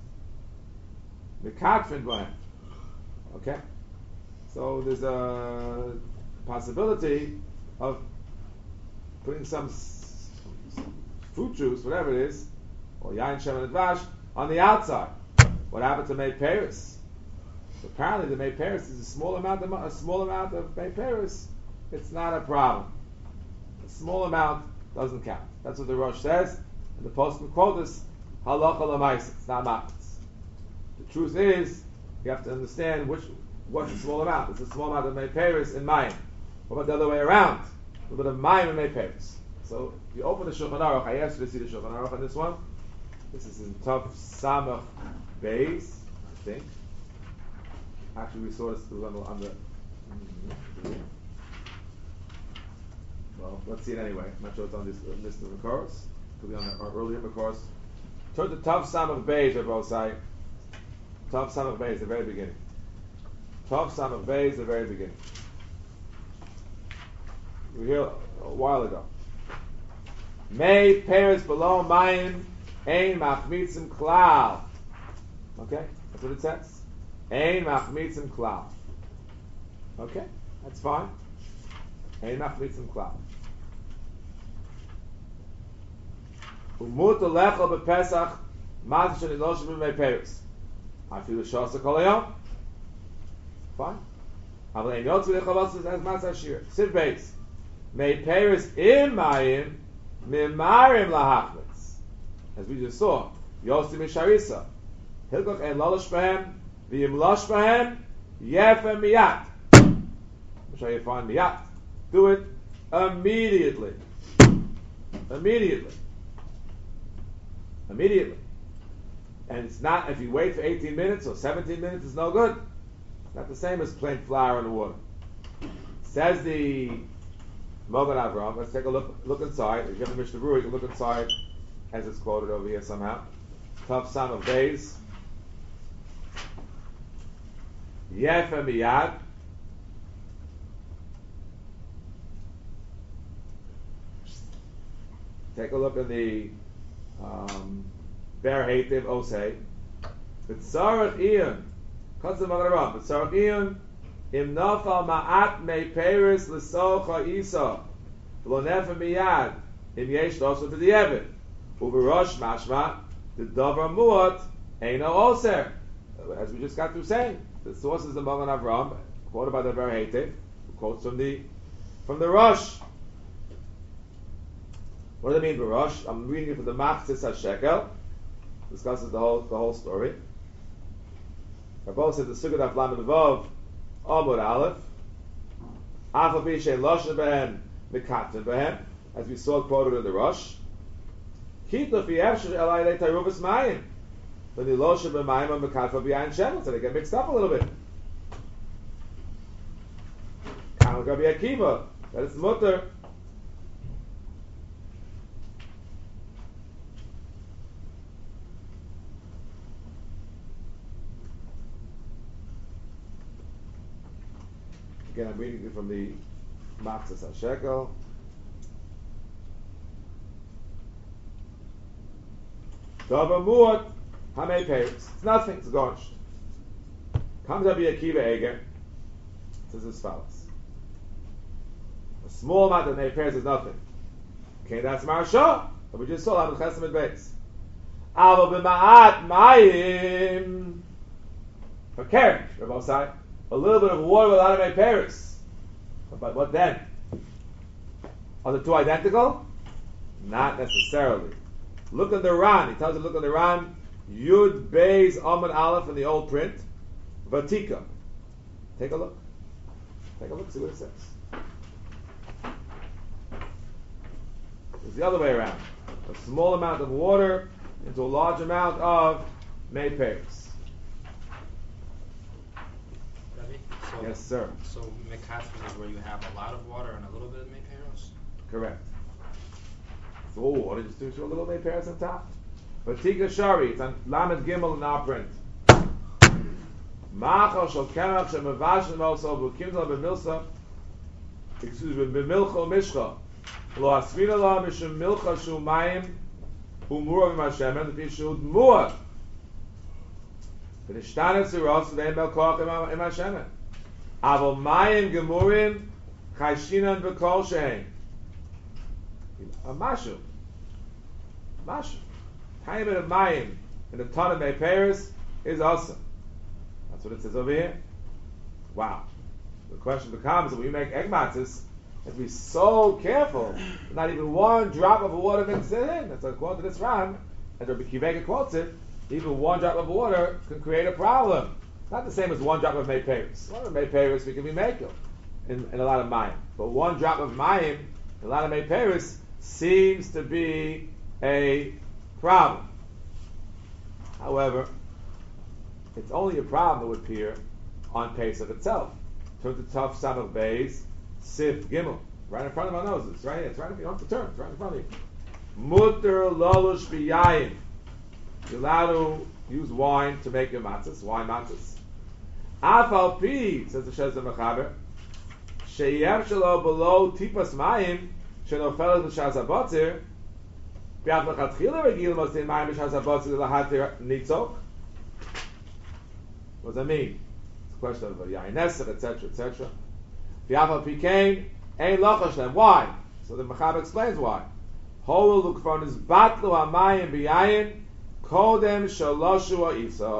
Mikatfin bahem. Okay? So there's a possibility of putting some fruit juice, whatever it is, or yain shem l'dvash, on the outside. What happened to May Paris? Apparently the May Paris is a small amount of May Paris. It's not a problem. A small amount doesn't count. That's what the Rosh says, and the Poskim quote is halacha l'maisa. It's not machmas. The truth is, you have to understand what's a small amount. It's a small amount of May Paris in Mayim. What about the other way around? A little bit of Mayim and May Paris. So if you open the Shulchan Aruch, I asked you to see the Shulchan Aruch on this one. This is in Tov Samach Beis, I think. Actually, we saw this on the. Well, let's see it anyway. I'm not sure it's on this list of Makoros. Could be on the earlier Makoros. Turn to Tov Samach Beis, Rabbi Osai. Tov Samach Beis, the very beginning. Tov Samach Beis, the very beginning. We were here a while ago. May Paris below Mayim ein machmitzim klal. Okay, that's what it says. Ein machmitzim klal. Okay, that's fine. Ein machmitzim klal. Umut lecha bepesach maz shenilosh b'mei Paris. Afilu shasa kol hayom. Fine. Aval ein yotzu lechavas as maz hashir. Siv beis. May Paris in Mayim mimarim lahachmitz. As we just saw, Yosi misharisa. Hilkoch ein lolosh bahem, v'yimlosh bahem, yefem miyat. Which how you find miyat. Do it immediately. Immediately. Immediately. And it's not, if you wait for 18 minutes or 17 minutes, it's no good. It's not the same as plain flour in the water. Says the Mogen Avraham. Let's take a look inside. If you have the Mishnah Berurah, you can look inside as it's quoted over here somehow. Tov Samach Beis. Yefa miyad. Take a look in the Ber Heitiv Osei. B'tzarech iyon. Kotz the Mogen Avraham. B'tzarech iyon. Im nafal ma'at mei peris l'socha isa. V'lo nefa miyad. Im yesh losu b'di'evet. Uberosh mashma, the davar muat eino oser. As we just got through saying, the source is the Mogen Avraham, quoted by the Ber Heitiv, who quotes from the Rosh. What does it mean, Rosh? I'm reading it from the Machzis HaShekel. Discusses the whole story. Rabbi says the Sukkot of Lamed Vav Amud Aleph. Afal pi shein loshen behem mekaten behem, as we saw quoted in the Rosh. Kituf yefshir elai le taruvas mayim. When the loshen b'mayim and mekaten b'yayin shemen, so they get mixed up a little bit. Kamal Gabi Akiva, that it's mutter. Again, I'm reading it from the Machzis HaShekel. Davar muat hamei peris. It's nothing. It's gorsh. Comes Rabbi Akiva Eger. Says as follows: a small amount of hamei peris is nothing. Okay, that's Marsha. But we just saw Lamed Chesed Amud Beis. Aval b'ma'at mayim. Okay, Rabbi Osai. A little bit of water without a Paris. But what then? Are the two identical? Not necessarily. Look at the Ran. He tells you, look at the Ran. Yud Beis Amud Aleph in the old print. Vatika. Take a look. Take a look, see what it says. It's the other way around. A small amount of water into a large amount of May Paris. So, Yes, sir. So Mekatrin is where you have a lot of water and a little bit of Meperos? Correct. It's all water, just do a little May Paris on top. Vatika Shari, it's on Lamed Gimel in our print. Machal shel Kenach shemavashim also b'kimzal b'milsa. Excuse me, b'milcha u'mishcha. Lo asmina la mishum milcha shu mayim umura v'mashemen v'pishu d'mua. V'nishtanet ziros v'neim belkoach im Hashemen. Aval mayim gemurim chayshinan v'kol shehem. A mashu. Mashu. Tiny bit of mayim in a ton of May Paris is awesome. That's what it says over here. Wow. The question becomes, when you make egg matzahs, you have to be so careful. Not even one drop of water mixed in. That's according to this Ran, as Rabbi Kivega quotes it, even one drop of water can create a problem. It's not the same as one drop of May Paris. One of May Paris we can be making in a lot of mayim. But one drop of mayim in a lot of May Paris seems to be a problem. However, it's only a problem that would appear on Pesach itself. Turn to Tov Samach Beis, Sif Gimel, right in front of our noses. Right here. It's right in front of you. Don't have to turn. It's right in front of you. Mutter lolush b'yayin. You're allowed to use wine to make your matzahs. Wine matzahs. Afal pi, says the Shezda Mechaber, sheyev shelo below tipas mayim shenofeles b'shas habotzir b'yach lechatchila regil mosin mayim b'shas habotzir lahatir nitzok. What does that mean? It's a question of yayin nesach, etc., etc. V'yafal pikein ein lochash them. Why? So the Mechaber explains why. Holu lukfon is batlu hamayim b'yayin kodem shaloshu ha'isa.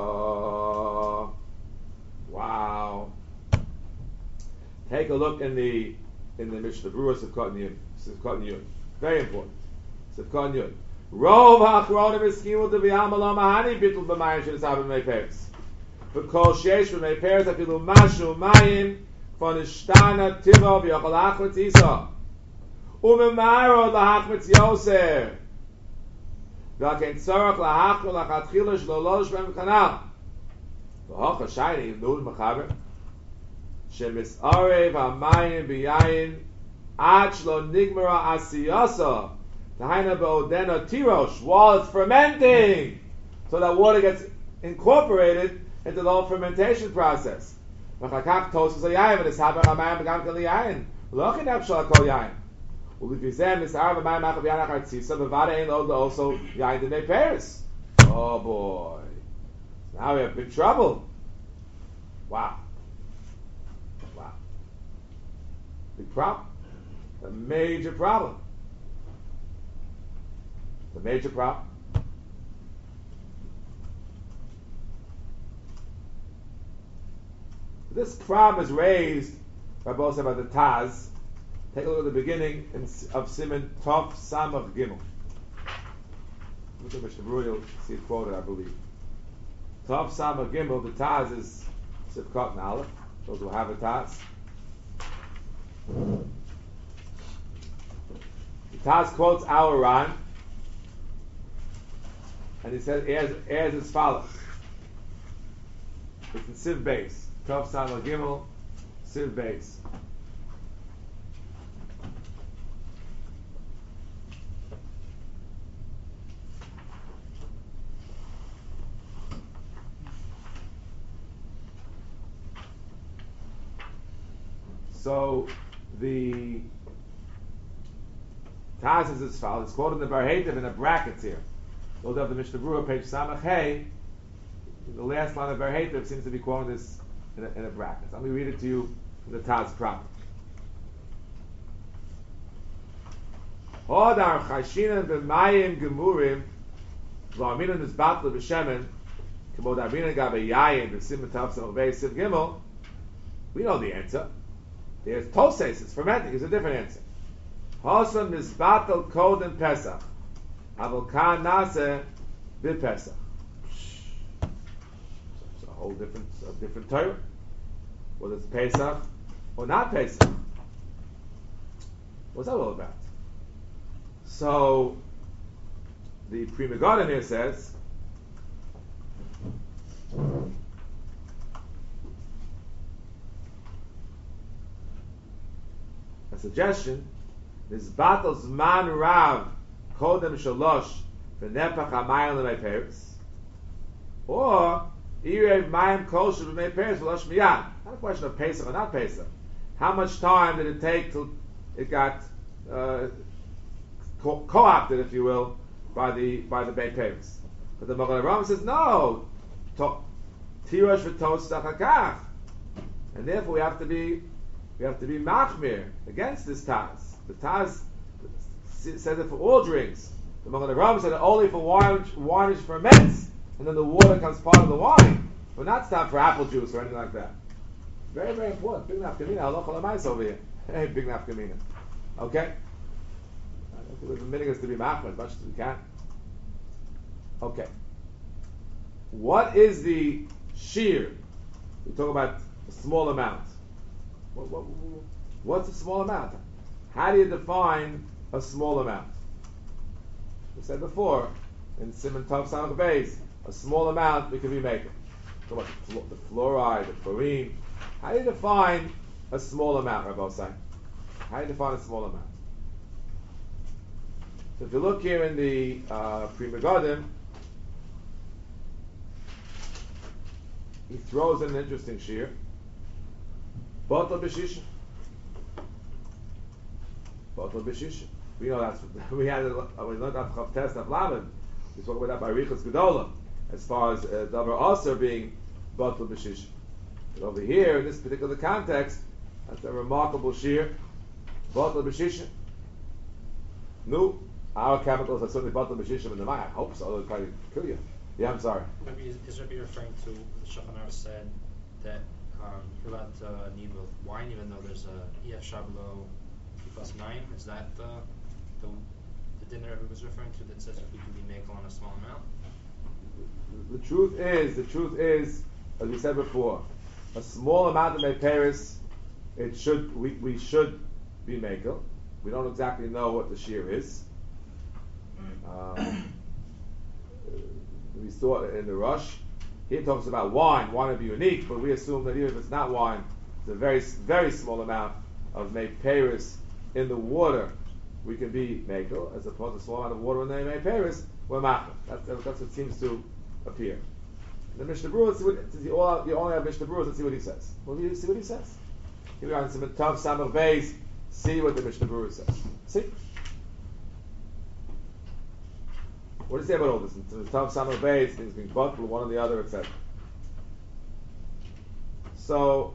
Wow. Take a look in the Mishnah Berurah Sivkot Yud. Very important. Sivkot Yud. Rov ha'achronim eskimu t'v'yam alom mahani bittul b'mayim shenisabim May Paris. V'kol shesh b'May Paris afilu mashu mayim von ishtana tivo v'yochal achmetz isa. U'memaro lahachmetz yoser. V'aken tzorach lahachnu lachatchila shlolosh b'em kanal. V'hocha shayni nun mechaber shemis'arev ha'mayim b'yayin ad shlo nigmara asiyasa tahaina be'odena tirosh while it's fermenting, so that water gets incorporated into the whole fermentation process. V'chakach tosas ha'yayin v'nishaber ha'mayim b'gam k'li yayin v'lochin epshal ha'kol yayin u'lifizem mis'arev ha'mayim ha'chav yayin ha'chartzisa v'vada ein lo also yayin d'May Paris. Oh boy. Now we have big trouble. Wow. Wow. Big problem. A major problem. The major problem. This problem is raised by both about the Taz. Take a look at the beginning of Siman Tov Samach Gimel. Look at Mishnah Berurah, you'll see it quoted, I believe. Tov Samach Gimel, the Taz is Sivkot and Aleph. Those who have a Taz. The Taz quotes our Ran, and he says, as as follows. It's in Siv Beis. Tov Samach Gimel, Siv Beis. So the Taz is as follows. It's quoted in the Bar Heitev in the brackets here. We'll have the Mishnah Berurah, page Samach Hey. The last line of Bar Heitev seems to be quoting this in a bracket. Let me read it to you from the Taz proper. Hodar chashinan b'mayim gemurim v'aminan nizbatlu b'shemen k'mod aminan gabe yayin v'sim Tov Samach Beis Siv Gimel. We know the answer. There's Toses, it's fermenting, it's a different answer. Hasan misbatel kodem Pesach. Avol kan nase b'Pesach. It's a whole different Torah. Whether it's Pesach or not Pesach. What's that all about? So, the Pri Megadim here says, a suggestion, this battle zman rav kodem shalosh v'nepach hamayim l'meiperes, or irev mayim kol sheb'meiperes v'losh miyad. Not a question of Pesach or not Pesach. How much time did it take till it got co-opted, if you will, by the meiperes? But the Magen Avraham says no, tirosh v'tos tachakach, and therefore we have to be machmir against this Taz. The Taz says it for all drinks. The Magen Avraham said it only for wine which ferments, and then the water becomes part of the wine, but not stop for apple juice or anything like that. Very, very important. Big nafkamina. Halacha l'mais over here. Hey, big nafkamina. Okay? We're permitting us to be machmir as much as we can. Okay. What is the shear? We talk about a small amount. What's a small amount? How do you define a small amount? We said before, in Simon Tov Samach Beis, a small amount we can be making. Talk about the fluoride, the chlorine. How do you define a small amount, Rabbi Osai? How do you define a small amount? So if you look here in the Pri Megadim, he throws in an interesting shear. Batal b'shisha. Batal b'shisha. We know that's we learned that Chav Tes Daf Lamed. We spoke about that by Riches Gedola, as far as Davar Aser being Batal b'shisha. But over here, in this particular context, that's a remarkable shear. Batal b'shisha. No, our chemicals are certainly Batal b'shisha in the mind. I hope so. Otherwise, probably kill you. Yeah, I'm sorry. Is Rabbi referring to the Shulchan Aruch said that you're allowed to knead with wine even though there's a EF Shablo plus 9? Is that the dinner Rabbi was referring to that says if we can be makel on a small amount? The truth is, as we said before, a small amount of meiperes, we should be makel. We don't exactly know what the shear is. We saw it in the Rush. He talks about wine. Wine would be unique, but we assume that even if it's not wine, it's a very, very small amount of meiperes in the water. We can be mekel, as opposed to a small amount of water in the meiperes, we're machmir. That's what seems to appear. The Mishnah Berurah, you only have Mishnah Berurah, let's see what he says. Well, see what he says. Here we are in some Tov Samach Beis. See what the Mishnah Berurah says. See? What does he say about all this? In the Tov Samach Beis, things being bottled, one or the other, etc. So,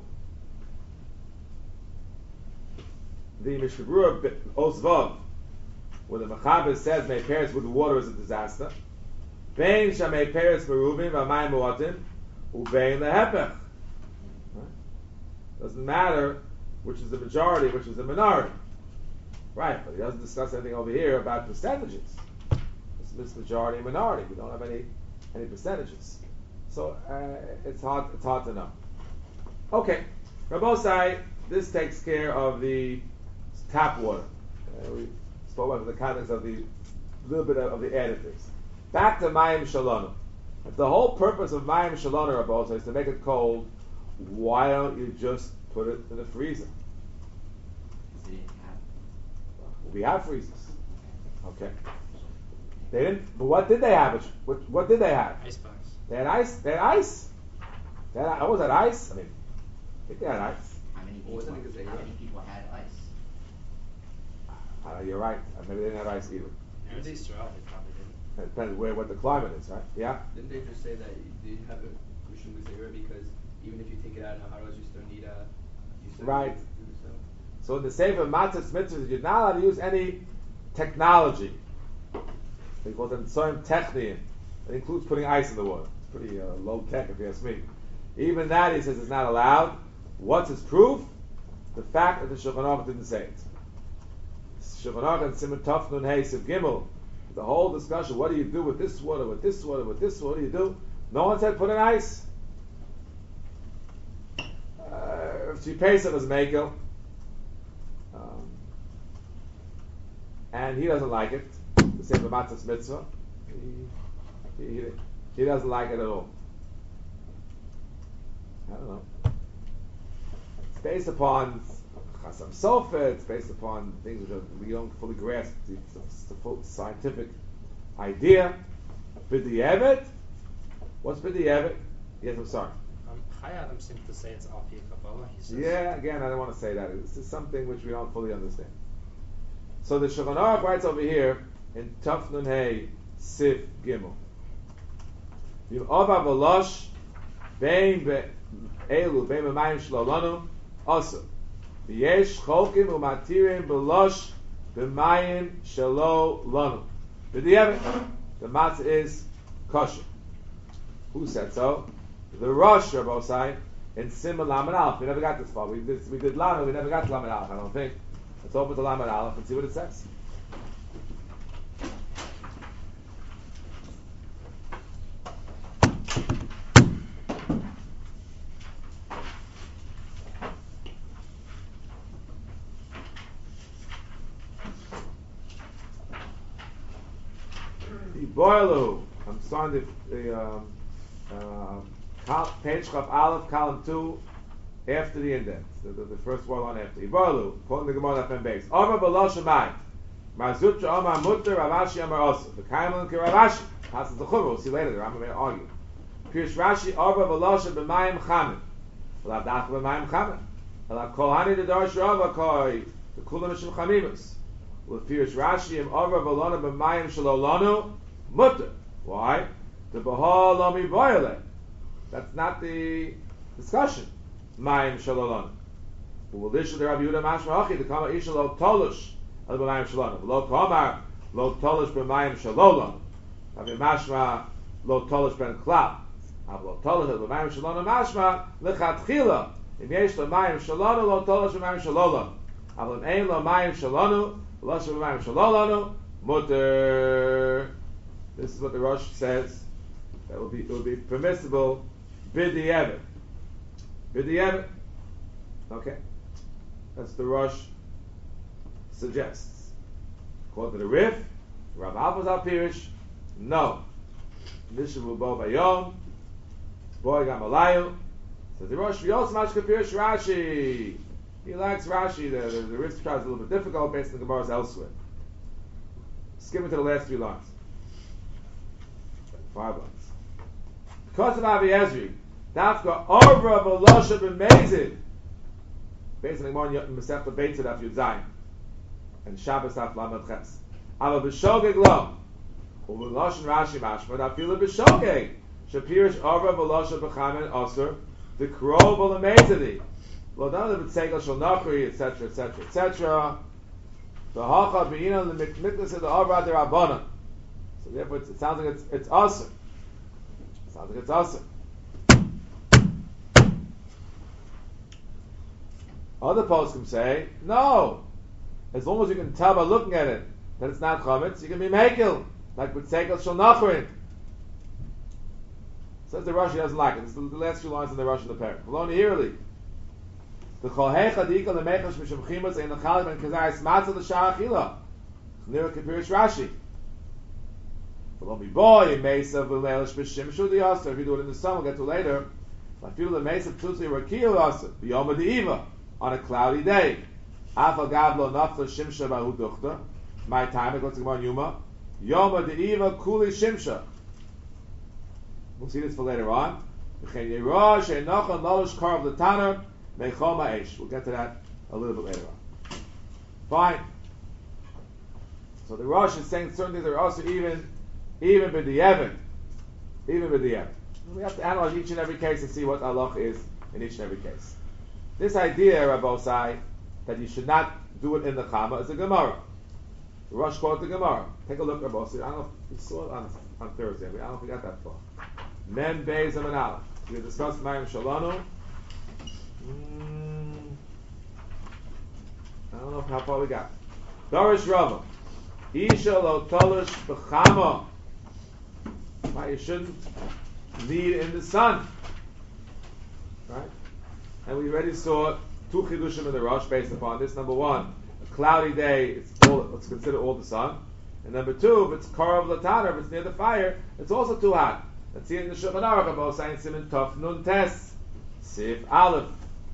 the Mishnah Berurah, Osvav, where the Mechaber says meiperes with water is a disaster. Bein shameiperes merubim v'amayim muatim ubein lehepech. Doesn't matter which is the majority, which is the minority. Right, but he doesn't discuss anything over here about percentages. It's majority and minority. We don't have any percentages. So it's hard to know. Okay, Rabbosai, this takes care of the tap water. We spoke about the context of the little bit of the additives. Back to Mayim Shalonu. If the whole purpose of Mayim Shalonu, Rabbosai, is to make it cold, why don't you just put it in the freezer? We have freezers. Okay. They didn't. But what did they have? What did they have? Icebox. They had ice. They had ice. What was that ice? I mean, I think they had ice. How many people had ice? You're right. Maybe they didn't have ice either. Near the Israel, they probably didn't. It depends what the climate is, right? Yeah. Didn't they just say that you have a Rishon Gezerah because even if you take it out in a haros, you still need a. Right. So in the Sefer Matzahs Mitzvahs, you're not allowed to use any technology. They call them Tzoim Technium. It includes putting ice in the water. It's pretty low tech, if you ask me. Even that, he says, is not allowed. What's his proof? The fact that the Shulchan Aruch didn't say it. Shulchan Aruch and Simon Tov Nun Hey Siv Gimel. The whole discussion, what do you do with this water, with this water, with this water, what do you do? No one said put in ice. If she pays it as Mekel, and he doesn't like it, the same Matzah's mitzvah, he doesn't like it at all. I don't know. It's based upon Chasam Sofer, it's based upon things which we don't fully grasp. It's a full scientific idea. B'di'evet? What's B'di'evet? Yes, I'm sorry. Chai Adam seems to say it's Al Pi Kabbalah. He says, Yeah, again, I don't want to say that. This is something which we don't fully understand. So the Shulchan Aruch writes over here in Taf Nun Hey Sif Gimel. Yim Ova V'losh Bein Be'elu Bein B'mayim Shlo Lanu Osu V'yesh Cholkim U'matirim B'losh B'mayim Shlo Lanu. B'di'evet, the matzah is kosher. Who said so? The Rosh Rabbosai in Simon Lamed Aleph. We never got this far. We did Lamed, we never got to Lamed Aleph, I don't think. Let's open the Lamed Aleph and see what it says. Boilu. I'm starting the page Chaf Aleph, column 2, after the index, the first word on after. Boilu, quoting the Gemara Fen Beis. Over Balosh Amai. Marzutra Omar Mutter, Ravashi Amar Osu. The Kaiman Ki Ravashi. Passes the Chumra. We'll see later. The Rambam may argue. Pirush Rashi Over Balosh B'mayim Chamen. V'lav Dach B'mayim Chamen. V'lav Kol Hani the Darsh Rava Koi. The Kulam Mishim Chamimus. With Pirush Rashi Im Over Balona B'mayim Shalolanu. Mutter. Why? The Bahal Lomi Boile. That's not the discussion. Mayim Shalolanu. U'ulishal the Rabbi Yehuda Mashma Achi. The Kama Isha Lo Tolush. Al B'mayim Shalolanu. Lo Tomar Lo Tolush B'mayim Shalolanu. Rabbi Mashma Lo Tolush Ben Klap. Av Lo Tolush Al B'mayim Shalolanu Mashma Lechatchila. Im Yesh Lo Mayim Shalolanu Lo Tolush B'mayim Shalolanu. Av Lo Ein Lo Mayim Shalolanu Lo Tolush B'mayim Shalolanu Mutter. This is what the Rosh says. That it will be permissible b'di'evet. B'di'evet. Okay. That's the Rosh suggests. According to the Rif, Rav Alpaz al Pirish, no. Nishavu bo bayom, boy gamalayu. So the Rosh Yos Mashka Pirish Rashi. He likes Rashi. The Rif tries a little bit difficult based on the Gemara's elsewhere. Skipping to the last few lines. 5 lines. Because of Avi Ezri, Dafka Orva Velosha B'Mezid, based on the Gemara in Masechta Beitzah Daf Yud Zayin, and Shabbos Daf Lamed Ches. Ava B'Shogeg Lo, U'Veloshin Rashi Mashma Dafila B'Shogeg, Shapirish Orva Velosha B'Chamen Osir, the Krov B'Lemezidi, Lo Dana B'Tzegel Shal Nachri, etc., etc., etc. The Hacha B'Ina L'Mikmitnas of the Orva D'Rabbanan. So therefore, it sounds like it's awesome. It sounds like it's awesome. Other poskim say, no. As long as you can tell by looking at it that it's not chametz, you can be mekel, like with sekel shel nachrin. Says the Rashi doesn't like it. This is the last few lines in the Rashi of the parak. Maloni Hirli. The cholhecha diikal lemechash mishum chimus ein lechalik ben kazayis matzah l'shar achila. Nira kapirish Rashi. Boy, Mesa V'Leilish B'Shim Shudi Yasa. If you do it in the sun, we'll get to later. I feel the Mesa Ptutzi Rakiel Yasa. B'Yom Diva on a cloudy day. Afal Gavlo Nafla Shimsha Bahu Duchta. My time, it goes to Gemara Yuma. Yom Diva Kuli Shimsha. We'll see this for later on. V'Chein Yerosh Enochon Lolish Karav L'Taner Mechom Ha'esh. We'll get to that a little bit later on. Fine. So the Rosh is saying certain things are also even b'di'evet. Even b'di'evet. We have to analyze each and every case and see what halach is in each and every case. This idea, Rabbosai, that you should not do it in the Chama is a Gemara. The Rosh quotes the Gemara. Take a look, Rabbosai. I don't know if you saw it on Thursday. I don't know if we got that far. Mem Beis and Aleph. We discussed Mayim Shalanu. I don't know how far we got. Dorish Rava. Isha lo tolish b'chama. Right, you shouldn't knead in the sun. Right? And we already saw two chidushim in the rush based upon this. Number one, a cloudy day, let's consider all the sun. And number two, if it's karav latana, if it's near the fire, it's also too hot. Let's see in the Shulchan Aruch about saying Siman Tov Nun Tes Sif Aleph.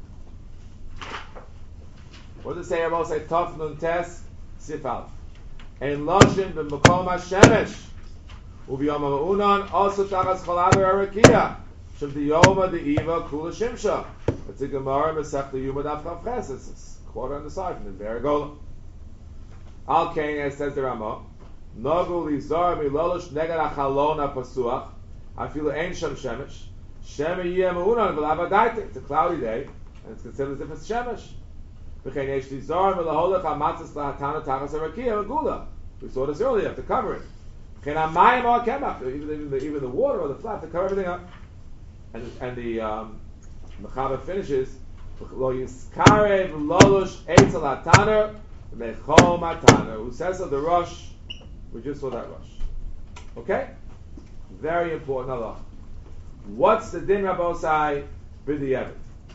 What does it say about say Tov Nun Tes Sif Aleph? Ein Loshin b'Makom HaShemesh Ubiyom HaMa'unan also Tachas Cholav HaRakia Shem Diyoma De'iva Kula Shimsha. It's a Gemara Masech Yuma Daf Chavches. It's a quote on the side from the Beragola. Al Kain, as says the Ramah, Nagu Lizar Milolosh Negad HaChalon HaPasuach Afilu Ein Shem Shemesh Shema Yeh Ma'unan V'Lavadaita. It's a cloudy day, and it's considered as if it's Shemesh. V'chein Yesh Lizar Milaholech HaMatzis Lahatana Tachas HaRakia V'Gula. We saw this earlier, you have to cover it. V'chein HaMayim HaKemach, even the water or the flat, to cover everything up. And the Mechaber finishes, Lo Yiskarev Lolosh Eitzel HaTaner Mechom HaTaner. Who says of the Rosh? We just saw that Rosh. Okay? Very important Allah. What's the din Rabbosai b'di'evet?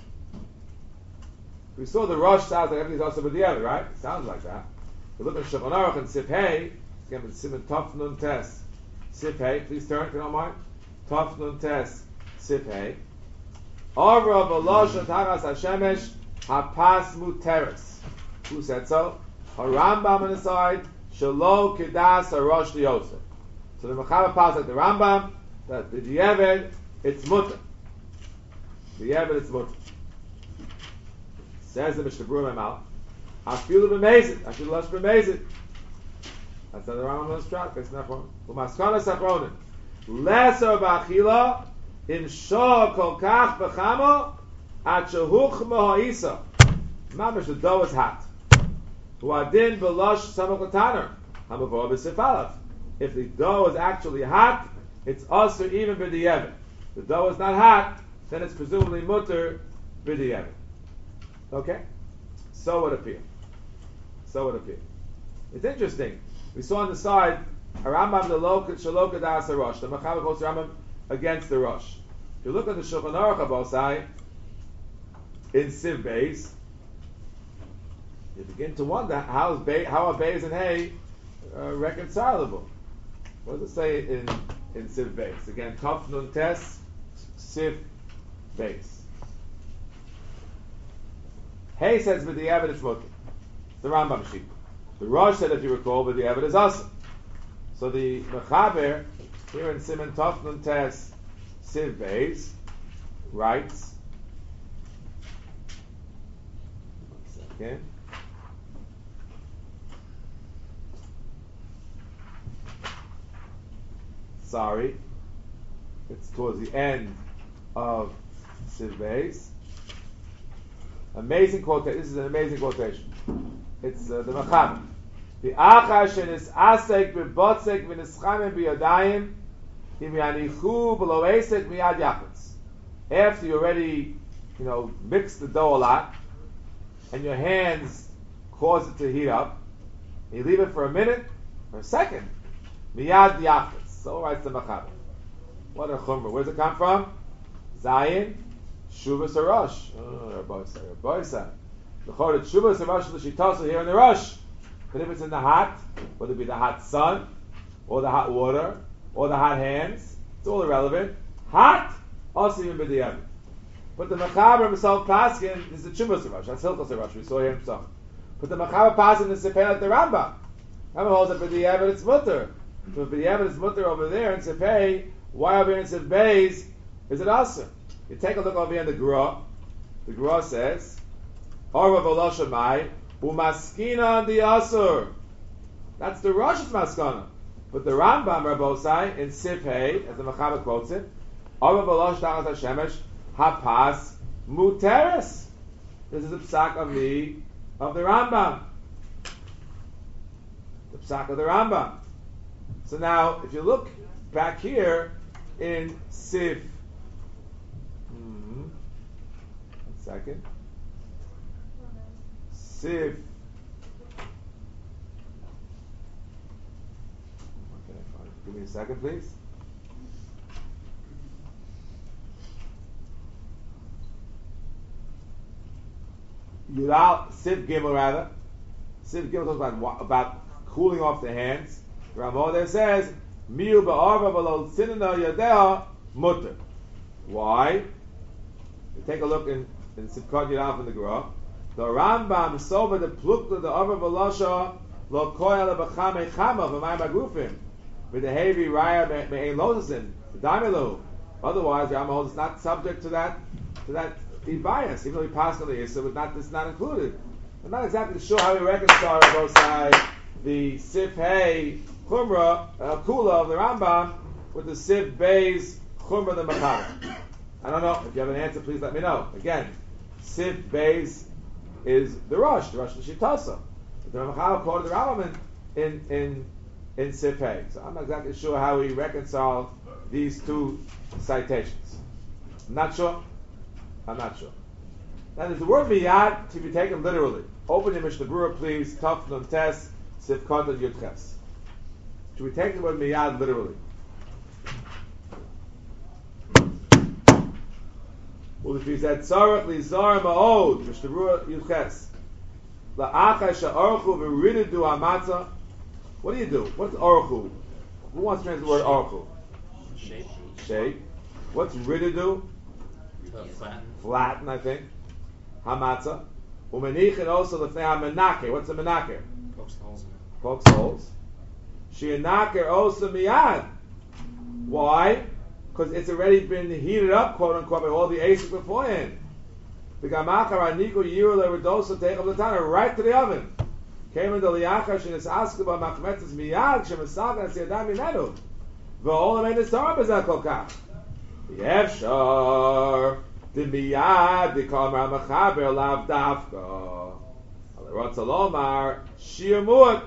We saw the Rosh sounds like everything's also b'di'evet, right? It sounds like that. We look at Shulchan Aruch and Sif Hey. Again, with Siman Tov Nun Tes Sif Hey. Please turn if you don't mind. Tov Nun Tes Sif Hey. Avra v'losh Tachas HaShemesh Hapas Muteres. Who said so? Harambam on the side. Shelo Kedas HaRosh Liyosef. So the Mechaber passes like the Rambam that the Di'evet it's mutter. The Di'evet it's mutter. Says the Mishnah Berurah in my mouth. I feel b'mezid. I feel lush b'mezid. That's how the Rambam knows track. That's not one. U'maskana sachronim. Lesser b'achila im shah kol kach b'chamo at shehuch mo'isa. Mamish the dough is hot. U'adin b'losh samach l'taner. Hamavor b'sifalav. If the dough is actually hot, it's also even b'di'evet. The dough is not hot, then it's presumably mutter b'di'evet. Okay? So would appear. So would appear. It's interesting. We saw on the side, a Rambam the Shaloka Das Rosh. The Mechaber quotes Rambam against the Rosh. If you look at the Shulchan Aruch Abosai, in Siv Beis, you begin to wonder how are Beis and Hay reconcilable. What does it say in Siv Beis? Again, Tov Nun Tes Siv Beis. Hay says with the evidence mutter. It's the Rambam sheet. The Rosh said, if you recall, with the evidence also. So the Mechaber here in Siman Tov Nun Tes Siv Beis writes. Okay. Sorry, it's towards the end of Siv Beis. Amazing quotation. This is an amazing quotation. It's the Mechaber. The Achash is asek b'botzek v'nischamim b'yadayim im yanichu b'loesek miyad yachutz. After you already, mix the dough a lot, and your hands cause it to heat up, you leave it for a minute or a second. Miyad yachutz. So writes the Mechaber. What a chumrah. Where does it come from? Zayin. Shuvas HaRosh. Rabbi the Chorah Shuvas HaRosh the Shitasa here in the Rosh. But if it's in the hot, whether it be the hot sun, or the hot water, or the hot hands, it's all irrelevant. Hot, also even b'di'evet. But the Mechaber himself paskin is the Shuvas HaRosh. That's Hilchos HaRosh. We saw here himself. But the Mechaber paskin is Sepeh like the Rambam. Rambam holds that b'di'evet it's mutter. So b'di'evet it's mutter over there in Sepeh. Why over here in Sepeh is it also? You take a look over here in the Gra. The Gra says, Orva v'lo umaskina di asur. That's the Rosh's maskana. But the Rambam Rabbosai in Sif Hey, as the Mechaber quotes it, Orva v'lo tachas hashemesh hapas muteres. This is the psak of the Rambam. The psak of the Rambam. So now, if you look back here in Sif, second. Sif Give me a second, please. Yudal Siv Gimel rather. Siv Gimel talks about cooling off the hands. Ramodah says, Miu ba'arva v'lo sinina yadeha mutter. Why? Take a look in Sivkot Yudal from the Gemara. The Rambam sober the plukta the arva v'losha lo koyal b'chamei chama v'mayim agrufim with the heavy raya me'ein lozasin the daimelu. Otherwise, the Rambam holds it's not subject to that bias, even though he passed on the Issa, but this is not included. I'm not exactly sure how we reconcile on both sides the Sif Hey Chumrah Kula of the Rambam with the Sif Beis Chumrah the Machara. I don't know. If you have an answer, please let me know. Again, Sif Beis is the Rosh Shitasa. The Machara quoted the Rambam in Sif Hey. So I'm not exactly sure how we reconcile these two citations. I'm not sure. Now, there's the word miyad to be taken literally. Open your Mishnah Berurah, please. Taf Nun Tes Sivkot and Yud Ches. Should we take the word miyad literally? Well, if he said Tzarech Lizar Ma'od, Mishnah Berurah Yud Ches, La'achai Sha'orchu V'rididu Hamatzah. What do you do? What's orchu? Who wants to translate the word orchu? Shape. What's rididu? Flatten, I think. Hamatzah. Umenichin also lefnei hamenaker. What's a menaker? Pokes holes in it. Pokes holes. She'anaker also miyad. Why? Because it's already been heated up, quote unquote, by all the asik beforehand. The gamachar aniku yiru leredosa teich of the tana right to the oven. Came into liyachar shenis askaba machmetzes miyad shemesagan siyadam minenu. V'ol amen nisar bezeh kol kach. Yefshar the miyad the kamar machaber lav dafka. Ratzalomar shir muat.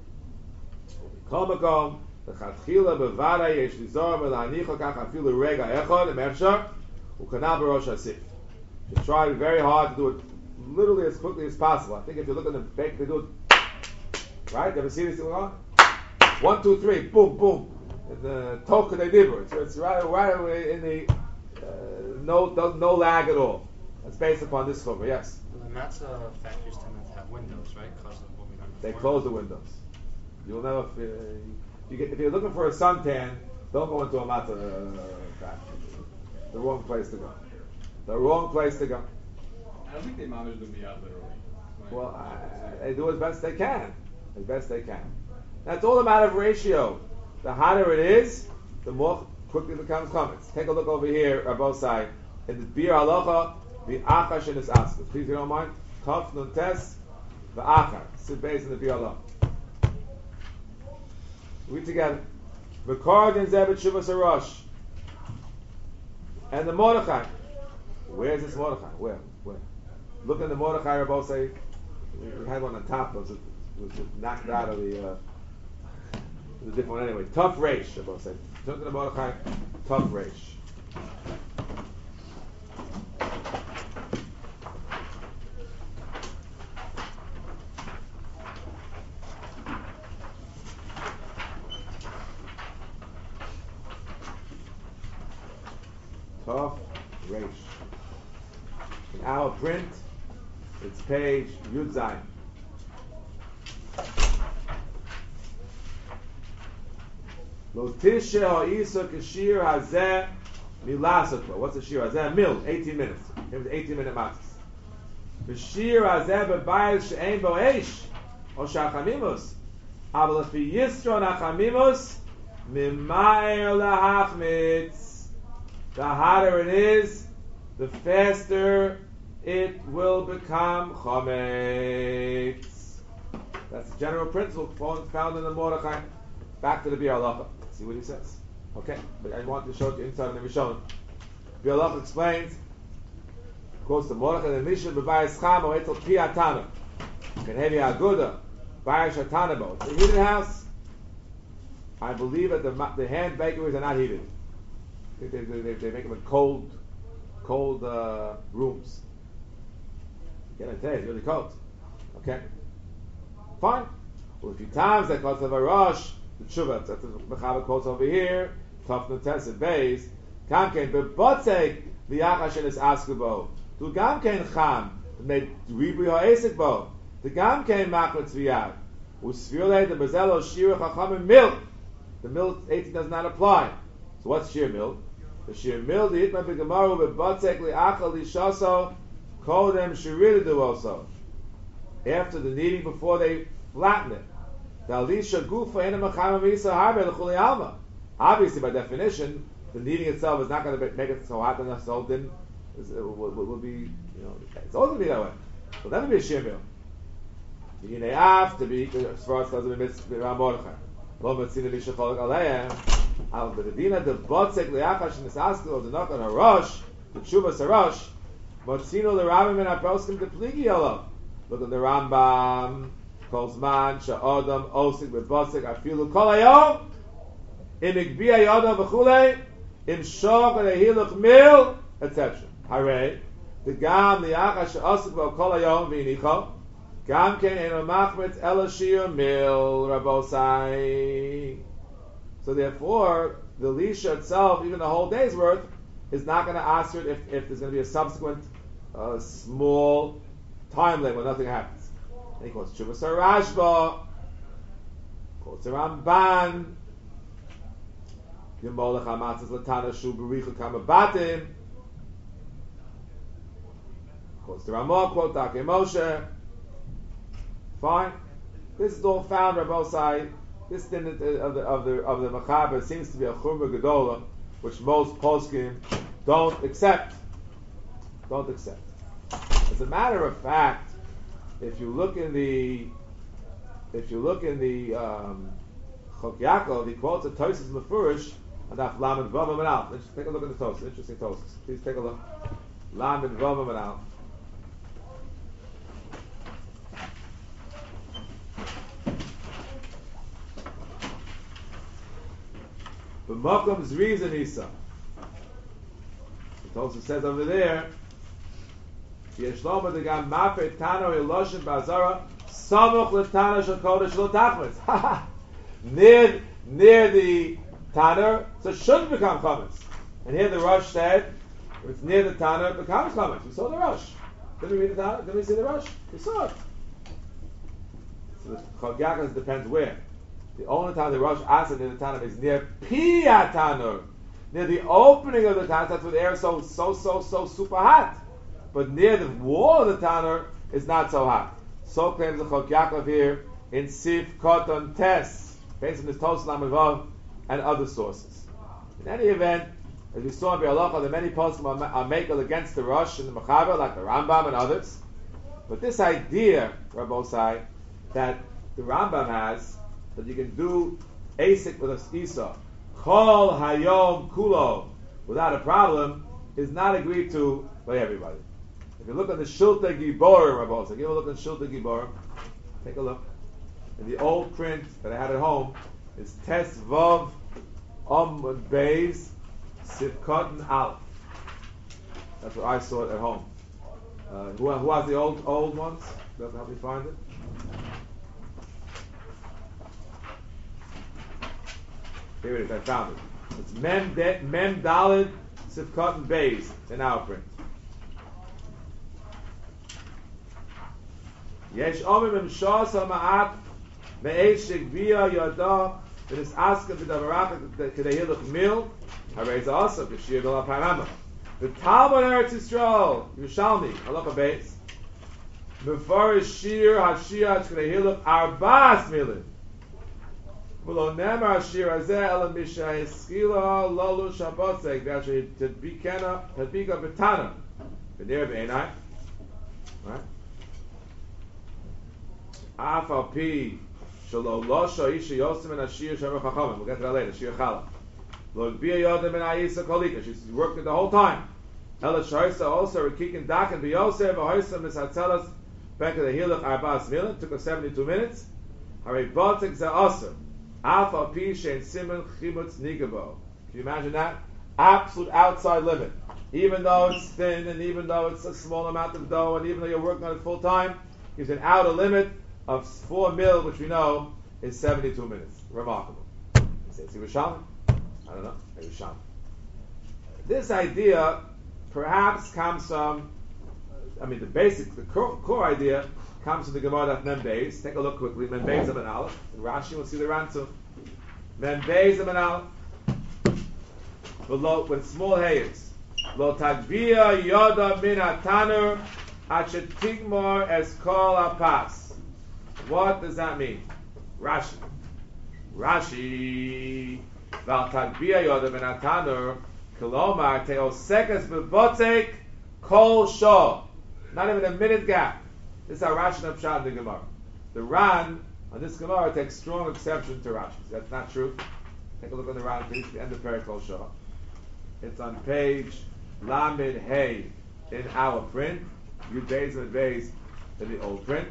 Komakom the chatchila bevada yesh lizor melanicha kach afilu rega echad emefshar ukanal barosh hasif. You try very hard to do it literally as quickly as possible. I think if you look at the baker, they do it right. You ever see this going on? 1, 2, 3, boom, boom. The token they did, so it's right away in the no lag at all. That's based upon this chumrah. Yes. The matzah factories tend to have windows, right? Because of what we learned They before. close the windows. You'll never. If you're looking for a suntan, don't go into a matzah factory. The wrong place to go. The wrong place to go. I don't think they manage the miyad literally. Well, they do as best they can. As best they can. That's all a matter of ratio. The hotter it is, the more quickly it becomes comments. Take a look over here on both sides. In the Bir Halacha, the Achash and his Askus. Please, if you don't mind. Taf Nun Tes, the Achash. Sit base in the Bir Halacha. Read together. V'korgan Zebet Shuvas Harosh. And the Mordechai. Where's this Mordechai? Where? Look at the Mordechai, both say. We had one on top, but it was knocked out of the. It was a different one anyway. Tough Reish, both say. Look at the Mordechai, tough Reish. Tough Reish. In our print, it's page Yud Zayin. Lo tisha ha'isa k'shir hazeh milasotlo. What's a shir hazeh? Mil, 18 minutes. It was 18-minute matzahs. V'shir hazeh b'bayil she'ein bo eish o sha'chamimus. Aval lefi yisron ha'chamimus mimayir lahachmitz. The hotter it is, the faster it will become chametz. That's the general principle found in the Mordechai. Back to the Bir Halacha. See what he says. Okay, but I want to show it to you inside the Rishon. Bir Halacha explains, quotes the Mordechai, the Mishnah b'bayis cham o etel pi atana. Can heavy aguda, bayis atanabo. It's a heated house. I believe that the hand bakeries are not heated. They make them in cold rooms. Again, I tell you, it's really cold. Okay? Fine. Well, if you times that cause of a rush, the tshuva that the Mechaber quotes over here, Tafnun Tesef Beis, Gamkein beBotzek liachas shenis askubo, to Gamkein Cham, made Ribui ha'esek bo, the Gamkein Machlet Tzviyad, Usvirle the Bezelo Shir Chachamim milk. The milk 18 does not apply. So what's sheer milk? The sheer milk, the Hitman B'Gemaru beBotzek liachal lishaso, Kodem Shiridu also. After the kneading, before they flatten it. Obviously, by definition, the kneading itself is not going to make it so hot that the whole din will be, it's always going to be that way. So that would be a sheer meal. The Yineaf to be, as far as doesn't be mitzvah Mordechai. Lo metzina li shecholek aleim. Al b'dedina de botzek liachash nisaskel the knock on harosh, the tshuvas harosh. Motzino l'rabim and aposkim de pligi yolo. Look at the Rambam. Kolzman sha'odam osik b'botzek afilu kol hayom. Im igbiya yodam v'chulei. Im shok lehiluch mil, etc. Hare, the gam liachash osik b'kol hayom v'inicho. Gam ken eno machmetz elashir mil rabosai. So therefore, the lisha itself, even the whole day's worth, is not going to answer it if there's going to be a subsequent small time limit when nothing happens. And he quotes Chuvas Rashba, quotes the Ramban, Yimolech Hamatzas Latana Shu Berichu Kamabatim, quotes the Ramah, quote Dake Moshe. Fine. This is all found, Rabbosai. This thing of the Mechaber seems to be a Chumra Gedola, which most poskim don't accept. As a matter of fact, if you look in the Chok Yaakov, he quotes a Tosas Mefurish on Daf Lamed Vavam and Al. Let's take a look at the Tosas. Interesting Tosas. Please take a look. Lamed Vavam and Al. B'makom Zriz and Isa. The Tosas says over there, Yeshloma the Gam Mafe Tano Eloshin Bazara Samuch L'Tana Shel Kodesh Lo Tachmetz. Near the Tanner, so it shouldn't become chametz. And here the Rosh said, if it's near the Tanner, it becomes chametz. We saw the Rosh. Didn't we read the Tanner? Didn't we see the Rosh? We saw it. So the Chog Yaakov depends where. The only time the Rosh asked near the Tanner is near Piyat Tanner, near the opening of the Tanner. That's where the air is so super hot. But near the wall of the Tanner is not so hot. So claims the Chok Yaakov here in Sif Koton Tes, based on this Tos Lamed Vav and other sources. In any event, as we saw in Be'alacha, the many posts are makel against the Rosh and the Mechaber, like the Rambam and others. But this idea, Rabbosai, that the Rambam has, that you can do Asik with a Isa, Chol Hayom Kulo, without a problem, is not agreed to by everybody. If you look at the Shilta Giborim, Rabbosai, give a look at Shilta Giborim, take a look. In the old print that I had at home, is Tes Vav Amud Beis Sivkot Aleph. That's what I saw it at home. Who has the old ones? Does help me find it? Here it is. I found it. It's Mem Dalid Sivkot Beis in our print. Yesh Omim Im Shas HaMa'at Me'esh Shegvia Yodah it is asked of the Davarach Kedei Hilach Mil Harei also K'shir B'la Parama the Talmud Eretz Yisrael Yerushalmi Halacha Beis Mefarish Shir Hashiyat Kedei Hilach Arbas Milin V'lo Nemar Shir Hazeh Ela Misha Eskila Lolu Shabbotzek V'asher Tadbika B'tana V'ner B'einai right Afal Pi Shelo Losha Isha Yosim and Ashir Shamar Chachamim. We'll get to that later. Shir Chala. Lo Bia Yodim and Ayisa Kolika. She's worked it the whole time. Ela Shaisa also Rekikin Dakan B'Yosef V'Hoisam Mishatzelas back to the Hilach Arbas Milan. Took us 72 minutes. Harei Botek Za'asr. Afal Pi Shein Simon Chimutz Nigabo. Can you imagine that? Absolute outside limit. Even though it's thin and even though it's a small amount of dough and even though you're working on it full time, there's an outer limit of 4 mil, which we know is 72 minutes. Remarkable. say it's Yerushalmi. I don't know, Yerushalmi. This idea perhaps comes from, the core idea comes from the Gemara Mem Beis. Take a look quickly. Mem Beis Amid Aleph. In Rashi, we'll see the Rantum. Mem Beis Amid Aleph. Below, with small hayes. Lo tagbia yoda min atanur achet tigmor es kol apas. What does that mean? Rashi. Val tagbia yoda min atanur kilomar teosekes bebotek kol shor. Not even a minute gap. This is how Rashi and Pshat in the Gemara. The Ran on this Gemara takes strong exception to Rashi. That's not true. Take a look on the Ran, please. The end of Perek Kol Shor. It's on page Lamed Hey in our print. Yud Beis and Beis in the old print.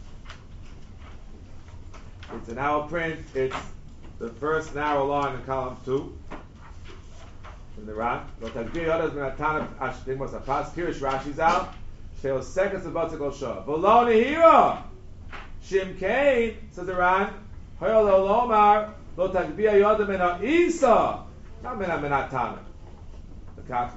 It's in our print. It's the first narrow line in column 2 in the Ran. Lo tagbir yodas minatana ashtim was a pas. Pirish Rashi's out. Sheil seconds about to go show. V'lo nehira. Shim Kain says the Ran. Hoyol olomar lo tagbir yodas minatisa. Not minatana. Don't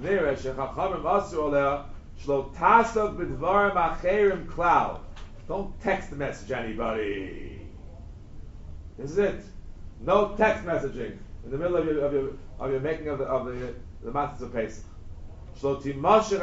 text message anybody. This is it. No text messaging in the middle of your making of the matzahs of Pesach. If you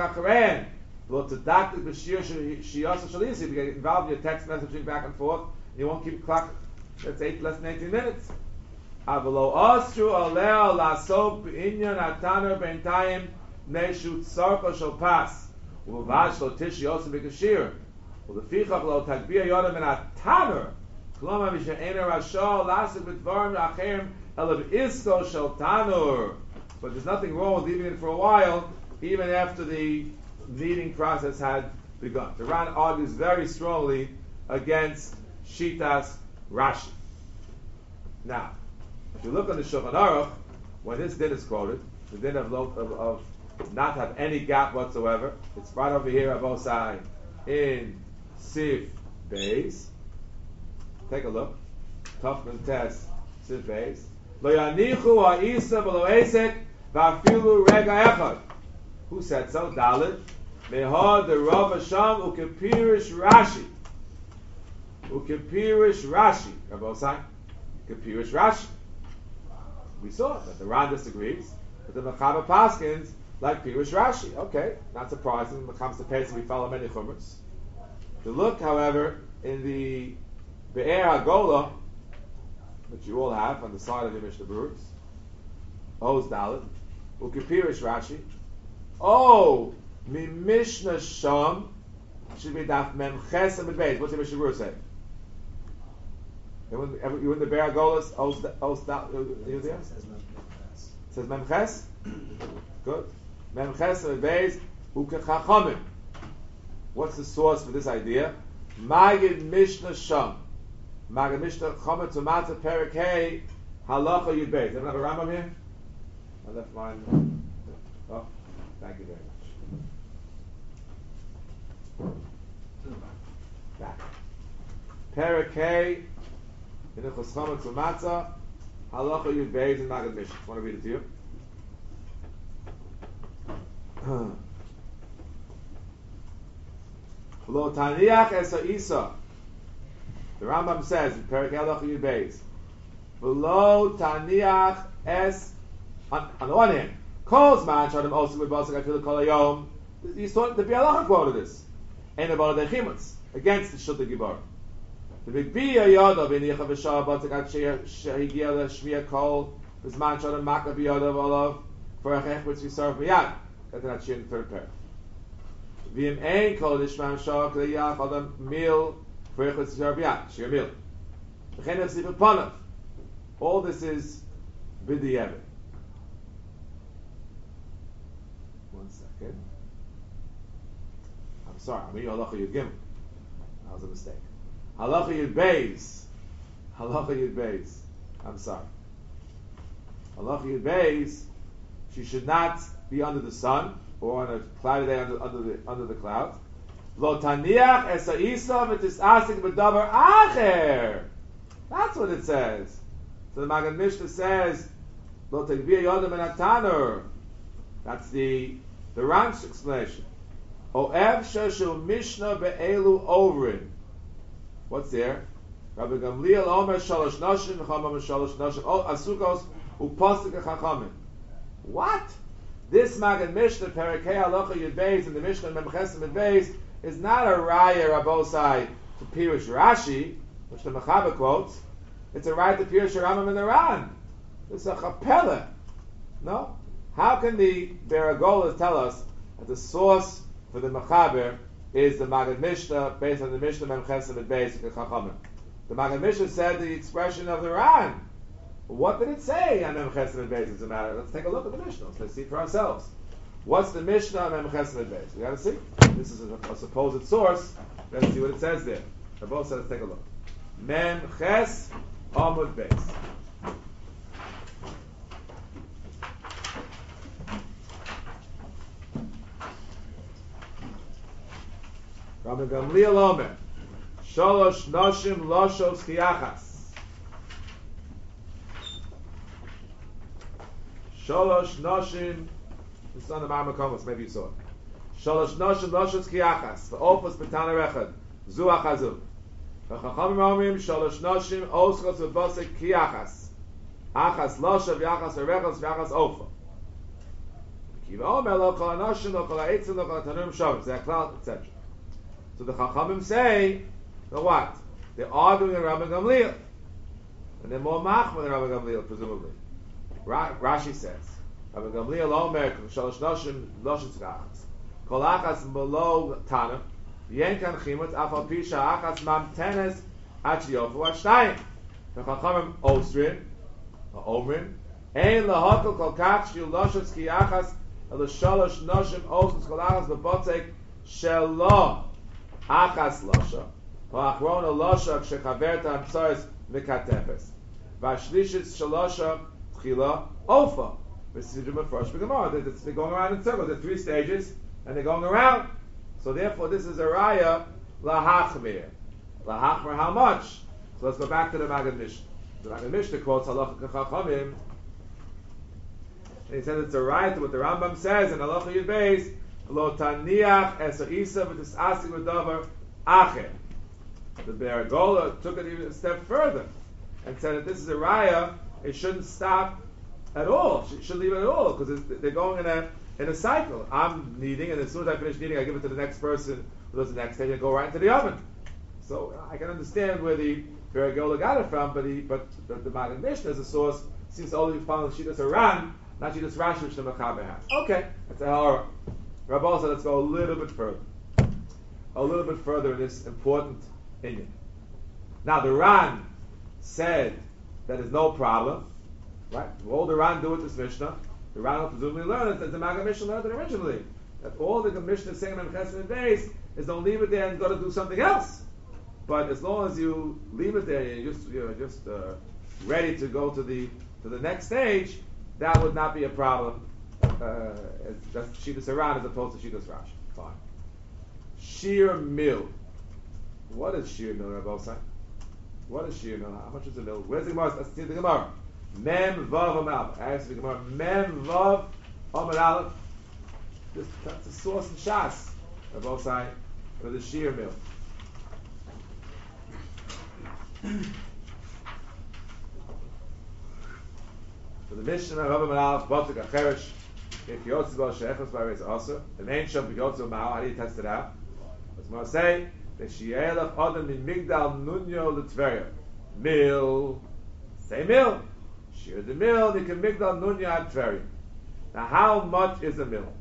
get involved in your text messaging back and forth, you won't keep clock. That's less than 18 minutes. Avelo ostru aleo lasop inyan ataner bentayim neshut sarko shel pas uvash lo tishi osim b'kashir ulefichach lo tagbia yodam en ataner kloma mishe'ener rasho lasik b'dvarim acherim elav isko shel tanur. But there's nothing wrong with leaving it for a while, even after the kneading process had begun. The Ran argues very strongly against Shitas Rashi. Now, if you look on the Shulchan Aruch, when this din is quoted, the din of not have any gap whatsoever, it's right over here, Abosai, in Sif Beis. Take a look. Tafman Tes, Sif Beis. Lo yanichu ha'isa v'lo esek v'afilu rega echad. Who said so? Dalit. Mehod the Rav Hasham ukepirish Rashi. Ukepirish Rashi. Abosai. Ukepirish Rashi. We saw that the Ran disagrees, but the Mechaber Paskins like Pirush Rashi. Okay, not surprising. When it comes to Pesach, we follow many chumras. To look, however, in the Be'er HaGola, which you all have on the side of the Mishnah Berurah, Oz Dalet, Ukipirish Rashi. Oh, Mi Mishnah Sham should be Daf Mem Ches and Beis. What's the Mishnah Berurah say? You in the Be'er HaGolas? Oz Dalet. You there? It says Mem Ches. Good. Mem Ches and Beis Ukechachamim. What's the source for this idea? Magid Mishnah Sham. Magid Mishnah Chomer to Matzah Perek Hey Halacha Yud Beis. Anyone have a Rambam here? I left mine. Oh, thank you very much. Back. Perek Hey Hinechos Chomer to Matzah Halacha Yud Beis in Magid Mishnah. I want to read it to you. Lo taniach es Isa. The Rambam says in Perek Halacha Yud Beis. Lo taniach es. On the one hand, calls man shadam osim b'basik I feel kol hayom. You saw the Bialacha quoted this. And about the chimutz against the Shulta Gibor. The big Bia Yoda b'nicha v'shah b'asik at shehigia l'shmiya kol b'zman shadam makah b'yoda v'olav for a chechutz v'sarv miyad. That's not in the third pair. V'im ein kol nishman shah k'liyach adam mil for a chechutz v'sarv miyad. Shir mil. V'chen efsif upanav. All this is b'di'evit. One second. I'm sorry. I'm reading Halacha Yud Gimel. That was a mistake. Halacha Yud Beis. Halacha Yud Beis. I'm sorry. Halacha Yud Beis. She should not be under the sun or on a cloudy day under the clouds. Lo taniach es ha'isa v'tisasik b'davar acher. That's what it says. So the Magen Mishnah says, Lo Tegvia Yodam and Atanur. That's the Ranch explanation. Oev Sheshu Mishnah Be'elu Ovrin. What's there? Rabbi Gamliel Omer Shalosh Noshim, Chachamim Shalosh Noshim. Oh, Asukos Upasik Chachamim. What? This Magen Mishnah Perekei Halacha Yud Beis in the Mishnah Memches Yud Beis is not a Raya Rabosai to Pirush Rashi, which the Mechaber quotes. It's a Raya to Pirush Rambam and the Ran. It's a Chapela. No? How can the Beragolas tell us that the source for the Mechaber is the Magen Mishnah based on the Mishnah Memches Yud Beis in Chachamim? The Magen Mishnah said the expression of the Ran. What did it say on Memches Yud Beis? Doesn't matter. Let's take a look at the Mishnah. Let's see for ourselves. What's the Mishnah on Memches Yud Beis? We got to see. This is a supposed source. Let's see what it says there. They both said, let's take a look. Memches Amud Beis. Rabbi Gamliel Omer. Shalosh Noshim Loshos Chiyachas. Shalosh Noshim. This is on the Ma'amar Komos, maybe you saw it. Shalosh Noshim Loshos Chiyachas. V'opos Betana Rechad. Zu Achazu. V'chachamim Omrim Shalosh Noshim Oskos V'bosek Chiyachas. Achas Losha V'yachas V'rechos V'yachas Ofa. Kiva Omer Lo Kol HaNoshim Lo Kol HaEtzim Lo Kol HaTanurim Shovim. Ze'aklal, etc. So the Chachamim say, so what? They're arguing in Rabbi Gamliel. And they're more machmir than Rabbi Gamliel, presumably. Rashi says, Rabbi Gamliel Omer, Shalosh Noshim, Loshim Tzgachas. Kol Achas Melo Tana, Yenkan Chimut, Afal Pisha Achas Mamtenes, Achiyofu Ashtayim. The Chachamim Osrin, Omrin, Ein Lahokal Kol Kach Shil Loshim Tzkiachas, El Shalosh Noshim Osrin Kol Achas Bepotzek, Shelo Achas Losha. V'achrona losha k'shechaverta amtsoris mikatefes. V'ashlishis shalosha tchila ofa. V'sidrim afresh b'gemara. They're going around in circles. There are 3 stages, and they're going around. So therefore, this is a raya lahachmir. Lahachmir how much? So let's go back to the Magen Mishnah. The Magen Mishnah quotes halacha k'chachamim, and he says it's a raya to what the Rambam says in halacha Yud Beis. Lo taniach eser isa v'tisasi v'davar acher. The Beragola took it even a step further and said that this is a raya, it shouldn't stop at all. It shouldn't leave it at all because they're going in a cycle. I'm kneading, and as soon as I finish kneading, I give it to the next person who does the next stage and go right into the oven. So I can understand where the Beragola got it from, but the Magen Mishnah as a source seems to only be found in Shitas Aran, not Shitas Rashi, which the Mechaber has. Okay, that's a horror. Rabbi said, let's go a little bit further in this important Indian. Now the Ran said that there's no problem, right? All the Ran do with this Mishnah, the Ran will presumably learn it as the Magen Mishnah learned it originally. That all the Mishnah is saying in Chesed Beis is don't leave it there and go to do something else. But as long as you leave it there, you're just ready to go to the next stage, that would not be a problem. That's Shitas Aran as opposed to Shitas Rashi. Fine. Sheer mill. What is sheer mill, Rabbi Osai? What is sheer mill? How much is a mill? Where's the Gemara? Let's see the Gemara. Mem vav amal. Ask the Gemara. Mem vav amar aleph. That's the source in Shas, Rabbi Osai, for the sheer mill. So the Mishnah Rav amar aleph batuk acherish. If Yotzi Bo Sheichos Baris also, the main shop Yotzi Mao, how do you test it out? What's more say? The Shielach Adam in Migdal Nunyo L'Tveria. Mill. Say mill. Shear the mill, you can Migdal Nunyo at Tveria. Now how much is a mill?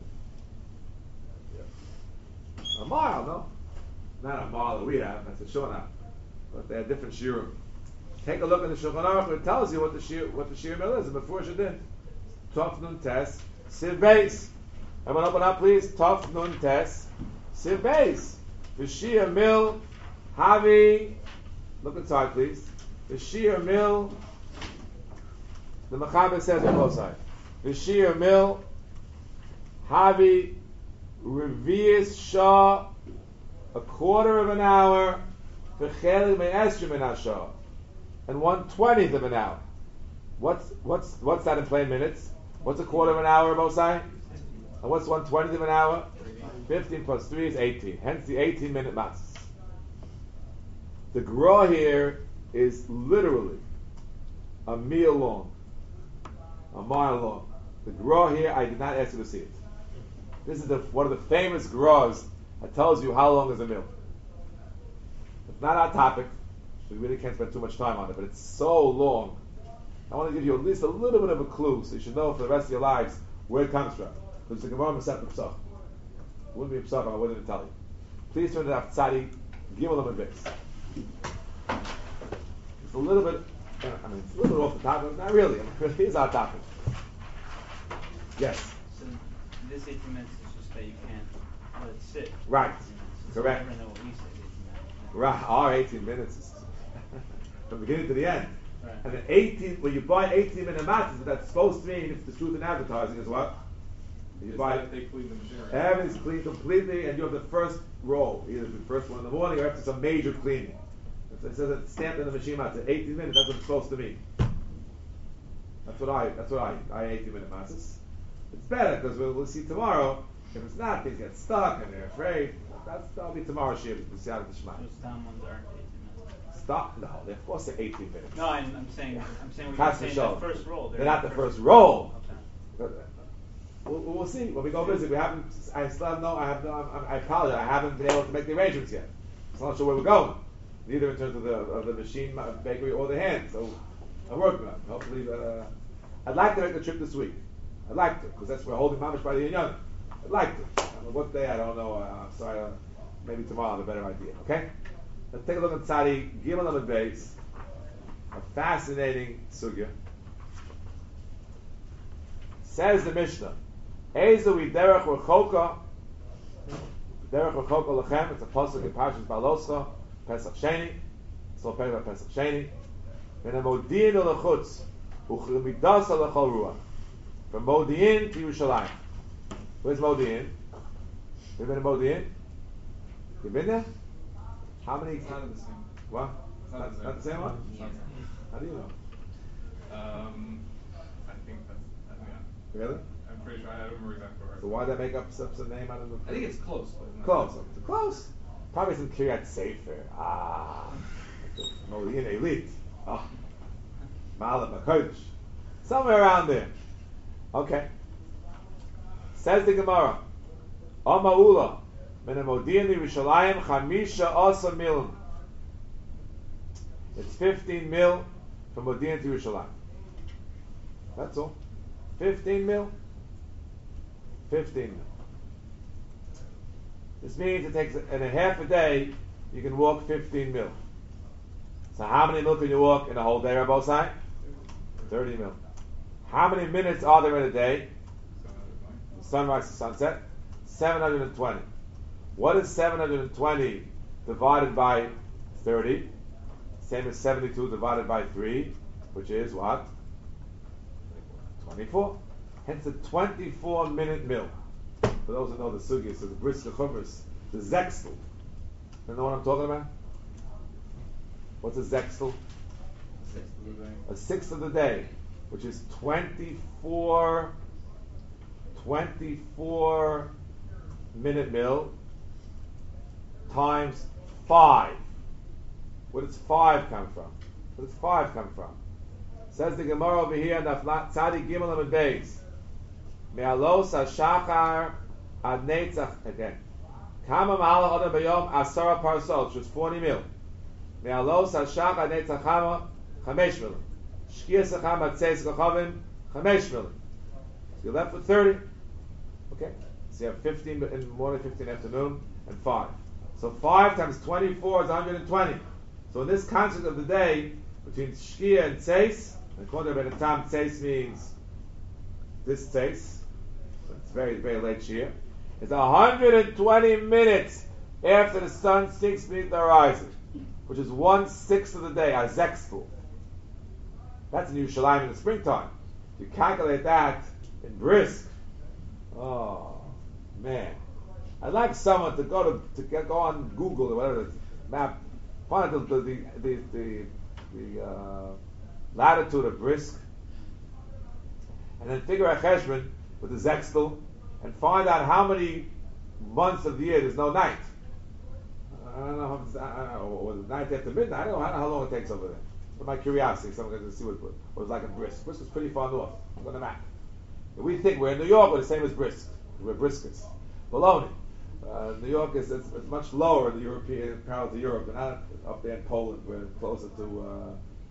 A mile, no? Not a mile that we have, that's a shona. But they have different shiurim. Take a look at the Shulchan Aruch, it tells you what the shear mill is, and before she did. Tov Nun Tes, Siv Beis. Everyone open up, please. Tov Nun Tes, Siv Beis. V'shir Mil, Havi. Look inside, please. V'shir Mil. The Mechaber says on both sides. V'shir Mil, Havi, Revius Shah, a quarter of an hour. V'chelik me'esrim in Ashah. and 1/20th of an hour. What's that in plain minutes? What's a quarter of an hour, Mosai? And what's 1/20th of an hour? 15 plus 3 is 18. Hence the 18-minute matzahs. The gra here is literally a meal long, a mile long. The gra here, I did not ask you to see it. This is one of the famous gras that tells you how long is a meal. It's not our topic. We really can't spend too much time on it, but it's so long. I want to give you at least a little bit of a clue so you should know for the rest of your lives where it comes from. Because the Gemara Masech Psach. It wouldn't be Psach if I wouldn't tell you. Please turn to Tzadi Gimel and Beis. It's a little bit, it's a little bit off the topic. Not really. It really is our topic. Yes. So this 18 minutes is just that you can't let it sit. Right. So Correct. you never know what we said 18 minutes. Right. Our 18 minutes is from beginning to the end. Right. And then 18, when you buy 18-minute matzahs, that's supposed to mean, if the truth in advertising is what? You It's buy that they clean the machine. Right? everything's clean completely, and you have the first roll, either the first one in the morning or after some major cleaning. If it says it's stamped in the machine matzah, 18 minutes, that's what it's supposed to mean. That's what I 18-minute matzahs. It's better because we'll see tomorrow. If it's not, things get stuck and they're afraid. That'll be tomorrow's shiur. We'll see out of the Shema. Those down ones aren't 18 minutes. Stop. No, they're of course they're 18 minutes. No, I'm saying what you're That's the saying. show. The first roll. They're not the first roll. Okay. We'll see when we go visit. We haven't. I still have no. I apologize. I haven't been able to make the arrangements yet. I'm not sure where we're going. Neither in terms of the machine bakery or the hand. So I'm working on it. Hopefully, I'd like to make the trip this week. I'd like to, because that's we're holding mamish by the Inyan. I'd like to. I don't know what day. I don't know. I'm sorry. Maybe tomorrow I'll have a better idea. Okay. Let's take a look at Tzadi Gimel Amud Beis. A fascinating sugya. Says the Mishnah, Ezu derech rechoka, derech rechoka lechem. It's a pasuk in Parshas Baloscha, Pesach Sheni. It's all paid by Pesach Sheni. And a modiin lechutz, uchlemidas lechol ruach. From Modi'in to Yerushalayim. Where's Modi'in? You been in Modi'in? You been there? How many? It's not the same. What? It's not Not the same one? It's not the same. How do you know? I think that's. Yeah. Really? I'm pretty sure. I don't remember exactly where. So why did they make up some name out of the? I think it's close. But it's not Close. It's close. Probably some Kiryat Sefer. Modi'in elite. Malach HaKodesh. Somewhere around there. Okay. Says the Gemara, Amaula, min Modi'in Yerushalayim chamisha asa milin. It's 15 mil from Modi'in to Yerushalayim. That's all. 15 mil. 15 mil. This means it takes in a half a day you can walk 15 mil. So how many mil can you walk in a whole day, Rabbosai? 30 mil. How many minutes are there in a day? Sunrise to sunset? 720. What is 720 divided by 30? Same as 72 divided by 3, which is what? 24. Hence the 24-minute mil. For those who know the sugis, so the bris, the chumras, the zexel. You know what I'm talking about? What's a zexel? A sixth of the day, which is 24 minute mil times 5. Where does 5 come from? Where does 5 come from? Says the Gemara over here, Tzadi Gimel Amud Beis. Me'alos ha'shachar ad netzach, again. Kama ma'al adam b'yom asara parsot, which is 40 mil. Me'alos ha'shachar ad netzach chama, 5 mil. Shkia secham ad tzeis kochavim, 5 mil. So you're left with 30. Okay? So you have 15 in the morning, 15 afternoon, and 5. So 5 times 24 is 120. So in this concept of the day, between Shkia and Tzeis, and according to Rebbe Tam, Tzeis means this Tzeis, so it's very, very late Shia, it's 120 minutes after the sun sinks beneath the horizon, which is 1/6 of the day, a Zexful. That's in Yerushalayim in the springtime. You calculate that in brisk. Oh, man. I'd like someone to go on Google or whatever the map, find the latitude of brisk, and then figure a cheshbon with the zextel, and find out how many months of the year there's no night. I don't know or the night after midnight. I don't know how long it takes over there. For my curiosity, someone can see what was like in Brisk. Brisk was pretty far north on the map. And we think we're in New York, we're the same as Brisk. We're Briskets. Baloney. New York is it's much lower in the European parallel to Europe, and not up there in Poland. We're closer to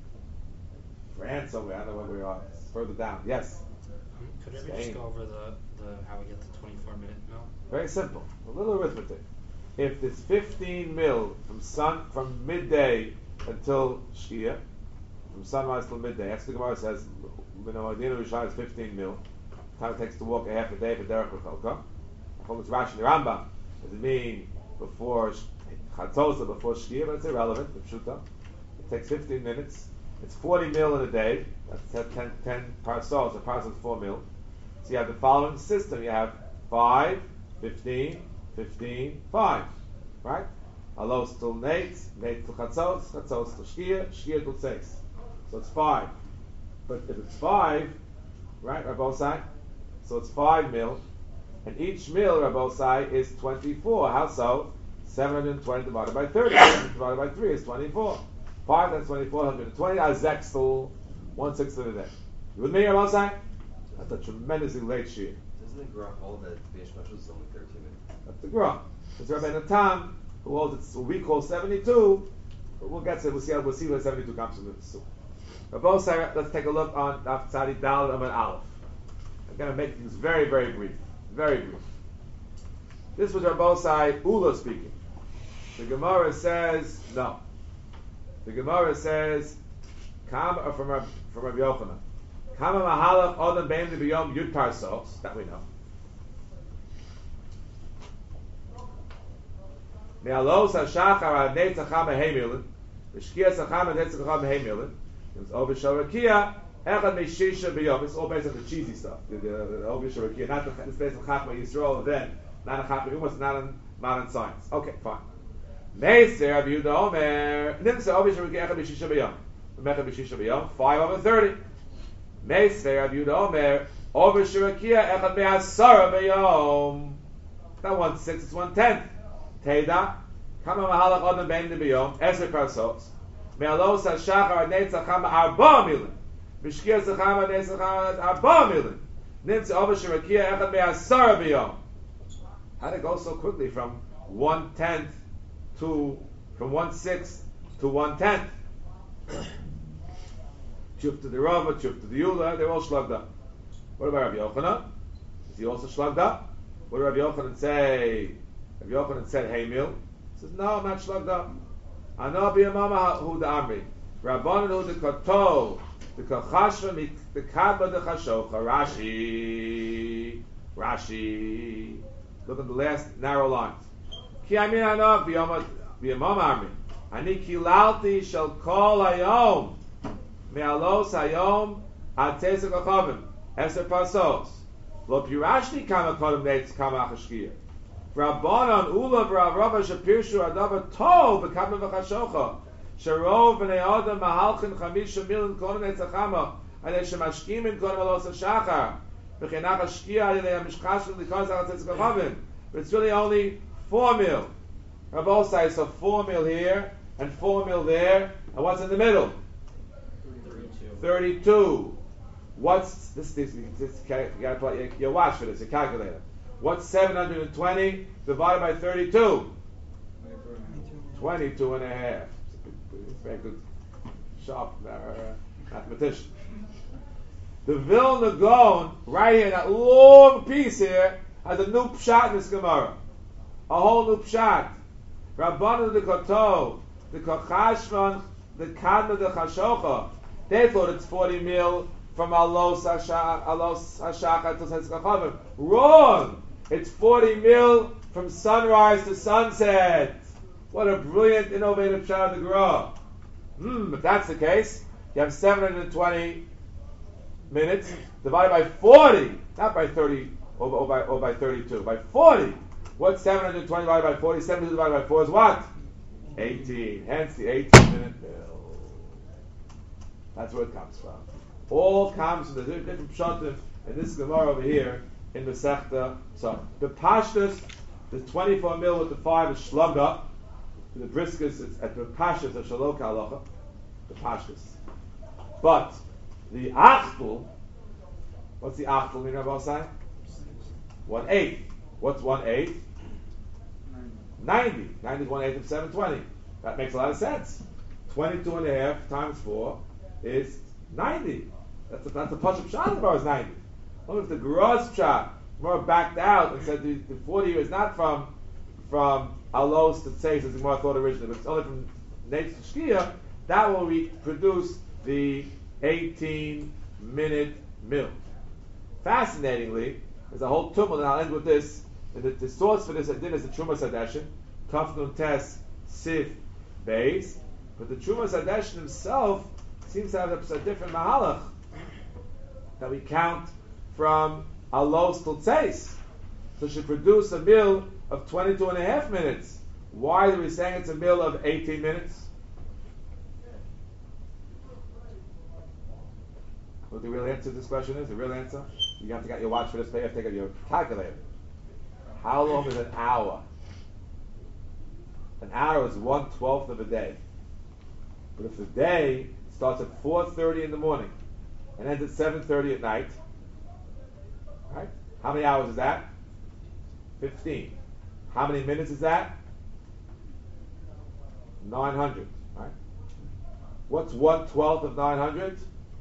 France somewhere. I don't know where we are. It's further down. Yes. Could we just go over the how we get the 24-minute mil? Very simple. A little arithmetic. If it's 15 mil from midday until Shkia, from sunrise till midday, that's the Gemara says, Adina Rishon is 15 mil. Time it takes to walk a half a day for Derech B'Chalka. According to Rashi and the Rambam, does it mean before Chatzos or before Shkia? But it's irrelevant. The Pshuta. It takes 15 minutes. It's 40 mil in a day. That's 10 parsos. A parsos is 4 mil. So you have the following system. You have 5, 15, 15, 5. Right? Alos till Nate till Chatzos, Chatzos till Shkia, Shkia till 6. So it's 5. But if it's 5, right, Rabbosai, so it's 5 mil, and each mil, Rabbosai, is 24. How so? 720 divided by 30. Divided by 3 is 24. 5 times 24, 120. Azexel, 1/6 of the day. You with me, Rabbosai? That's a tremendously late shear. Doesn't the Gra hold that Beis Meshul is only 13 minutes? That's the Gra. It's Rabbi Natan, who holds it's what we call 72, but we'll get to it. We'll see where 72 comes from. Rabbosai, let's take a look on Daf Tzadi Dal Amud Aleph. I'm going to make things very, very brief. Very brief. This was Rabbosai Ula speaking. The Gemara says, no. The Gemara says, from Rabbi Yochanan, Kama Mahalach Odom Bein B'Yom Yud Parsos, that we know. Me'alos HaShachar Adnei Tzacham Hemilin, V'Shkia Tzacham Adnei Tzacham Hemilin, it's Ovi Shorakia, Echad Meishisha B'Yom. It's all based on the cheesy stuff. The Ovi Shorakia, not it's based on Chachma Yisrael, then not on Chachma Umas, not on modern science. Okay, fine. Meiser Rabbi Yehuda Omer, Nimsa Ovi Shorakia Echad Meishisha B'Yom. Echad Meishisha B'Yom, 5/30. Meiser Rabbi Yehuda Omer, Ovi Shorakia Echad Me'asara B'Yom. Not 1/6, it's 1/10. Teida, Kama Mahalach Odom Bein B'Yom, 10 parsos. Me'alos HaShachar Adnei Tzacham 4 milin. V'Shkia Tzacham Adnei Tzacham 4 milin. Nimtz Ovi Shorakia Echad Me'asara B'Yom. How did it go so quickly from 1/10 to from 1/6 to 1/10? Chuf to the Rava, Chuf to the Yula, they're all slugged up. What about Rabbi Yochanan? Is he also slugged up? What did Rabbi Yochanan say? Rabbi Yochanan said, "Hey mil." He says, "No, I'm not slugged up. I know b'yamama hu the amri. Rabbanan hu the kato, the kachashva the kadma the chashocha." Rashi. Look at the last narrow lines. Ki amin anok b'yamama amri. Ani kilalti shel kol hayom me'alos hayom ad tesek achavim 10 pasos. Lo pirashni kama kodem neitz kama achashkiyah. Rabbanon Ula v'Rava Shapirshu Adava Tov v'Kabel v'Chashocha Sharov v'nei Adam Mahalchin Chamisha Milin Konim Netzachama Alei Shemashkim Konim Alos HaShachar V'Chenach HaShkia Alei HaMishchash V'Likos HaTzetz Kachavim. But it's really only 4 mil. Rabbosai, so 4 mil here and 4 mil there, and what's in the middle? 32. What's this? You gotta play your watch for this, your calculator. What's 720 divided by 32? 22 and a half. It's a very good, sharp mathematician. The Vilna Gaon, right here, that long piece here, has a new pshat in this Gemara. A whole new pshat. Rabbanan the Koto, the Kochashvan, the Kadma the Chashocha. They thought it's 40 mil from Alos Hashachar to Tzedek Kachavim. Wrong! It's 40 mil from sunrise to sunset. What a brilliant, innovative pshat of the Gra. If that's the case, you have 720 minutes divided by 40, not by 30 or by 32, by 40. What's 720 divided by 40? 72 divided by 4 is what? 18. Hence the 18-minute mil. That's where it comes from. All comes from the different pshatim in this Gemara over here in the Sechta. So the pashtus, the 24 mil with the 5 is shloga. The briskus, it's at the pashtus of shalok halacha. The pashtus. But the achbul, what's the achbul mean, Rabbi Osai? 1/8. What's 1/8? 90. 90 is 1/8 of 720. That makes a lot of sense. 22 and a half times 4 is 90. That's a Pashup Pshat is 90. Only if the gross Pshat more backed out and said the 40 is not from Alos to Tzeis as the Gemara thought originally, but it's only from Neitz to Shkia, that will produce the 18-minute mil. Fascinatingly, there's a whole tumult, and I'll end with this. And the source for this din is the Trumas Hadeshin, Kaf Nun Tes Sif Beis, but the Trumas Hadeshin himself seems to have a different mahalach that we count from Alos till Tzeis. So should produce a meal of 22 and a half minutes. Why are we saying it's a meal of 18 minutes? What the real answer to this question is? The real answer? You have to get your watch for this, you have to take out your calculator. How long is an hour? An hour is 1/12 of a day. But if the day starts at 4:30 in the morning and ends at 7:30 at night, right? How many hours is that? 15. How many minutes is that? 900. Right? What's 1/12 of 900?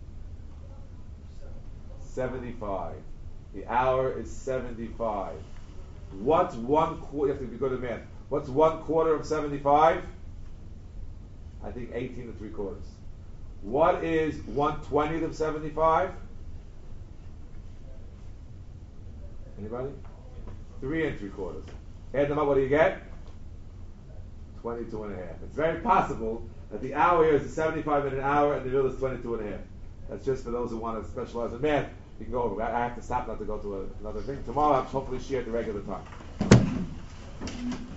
75. The hour is 75. What's 1/4? You have to be good at math. What's 1/4 of 75? I think 18 3/4. What is 1/20 of 75? Anybody? 3 3/4. Add them up, what do you get? 22 and a half. It's very possible that the hour here is a 75-minute hour and the real is 22 and a half. That's just for those who want to specialize in math. You can go over. I have to stop now to go to another thing. Tomorrow I'll hopefully share at the regular time.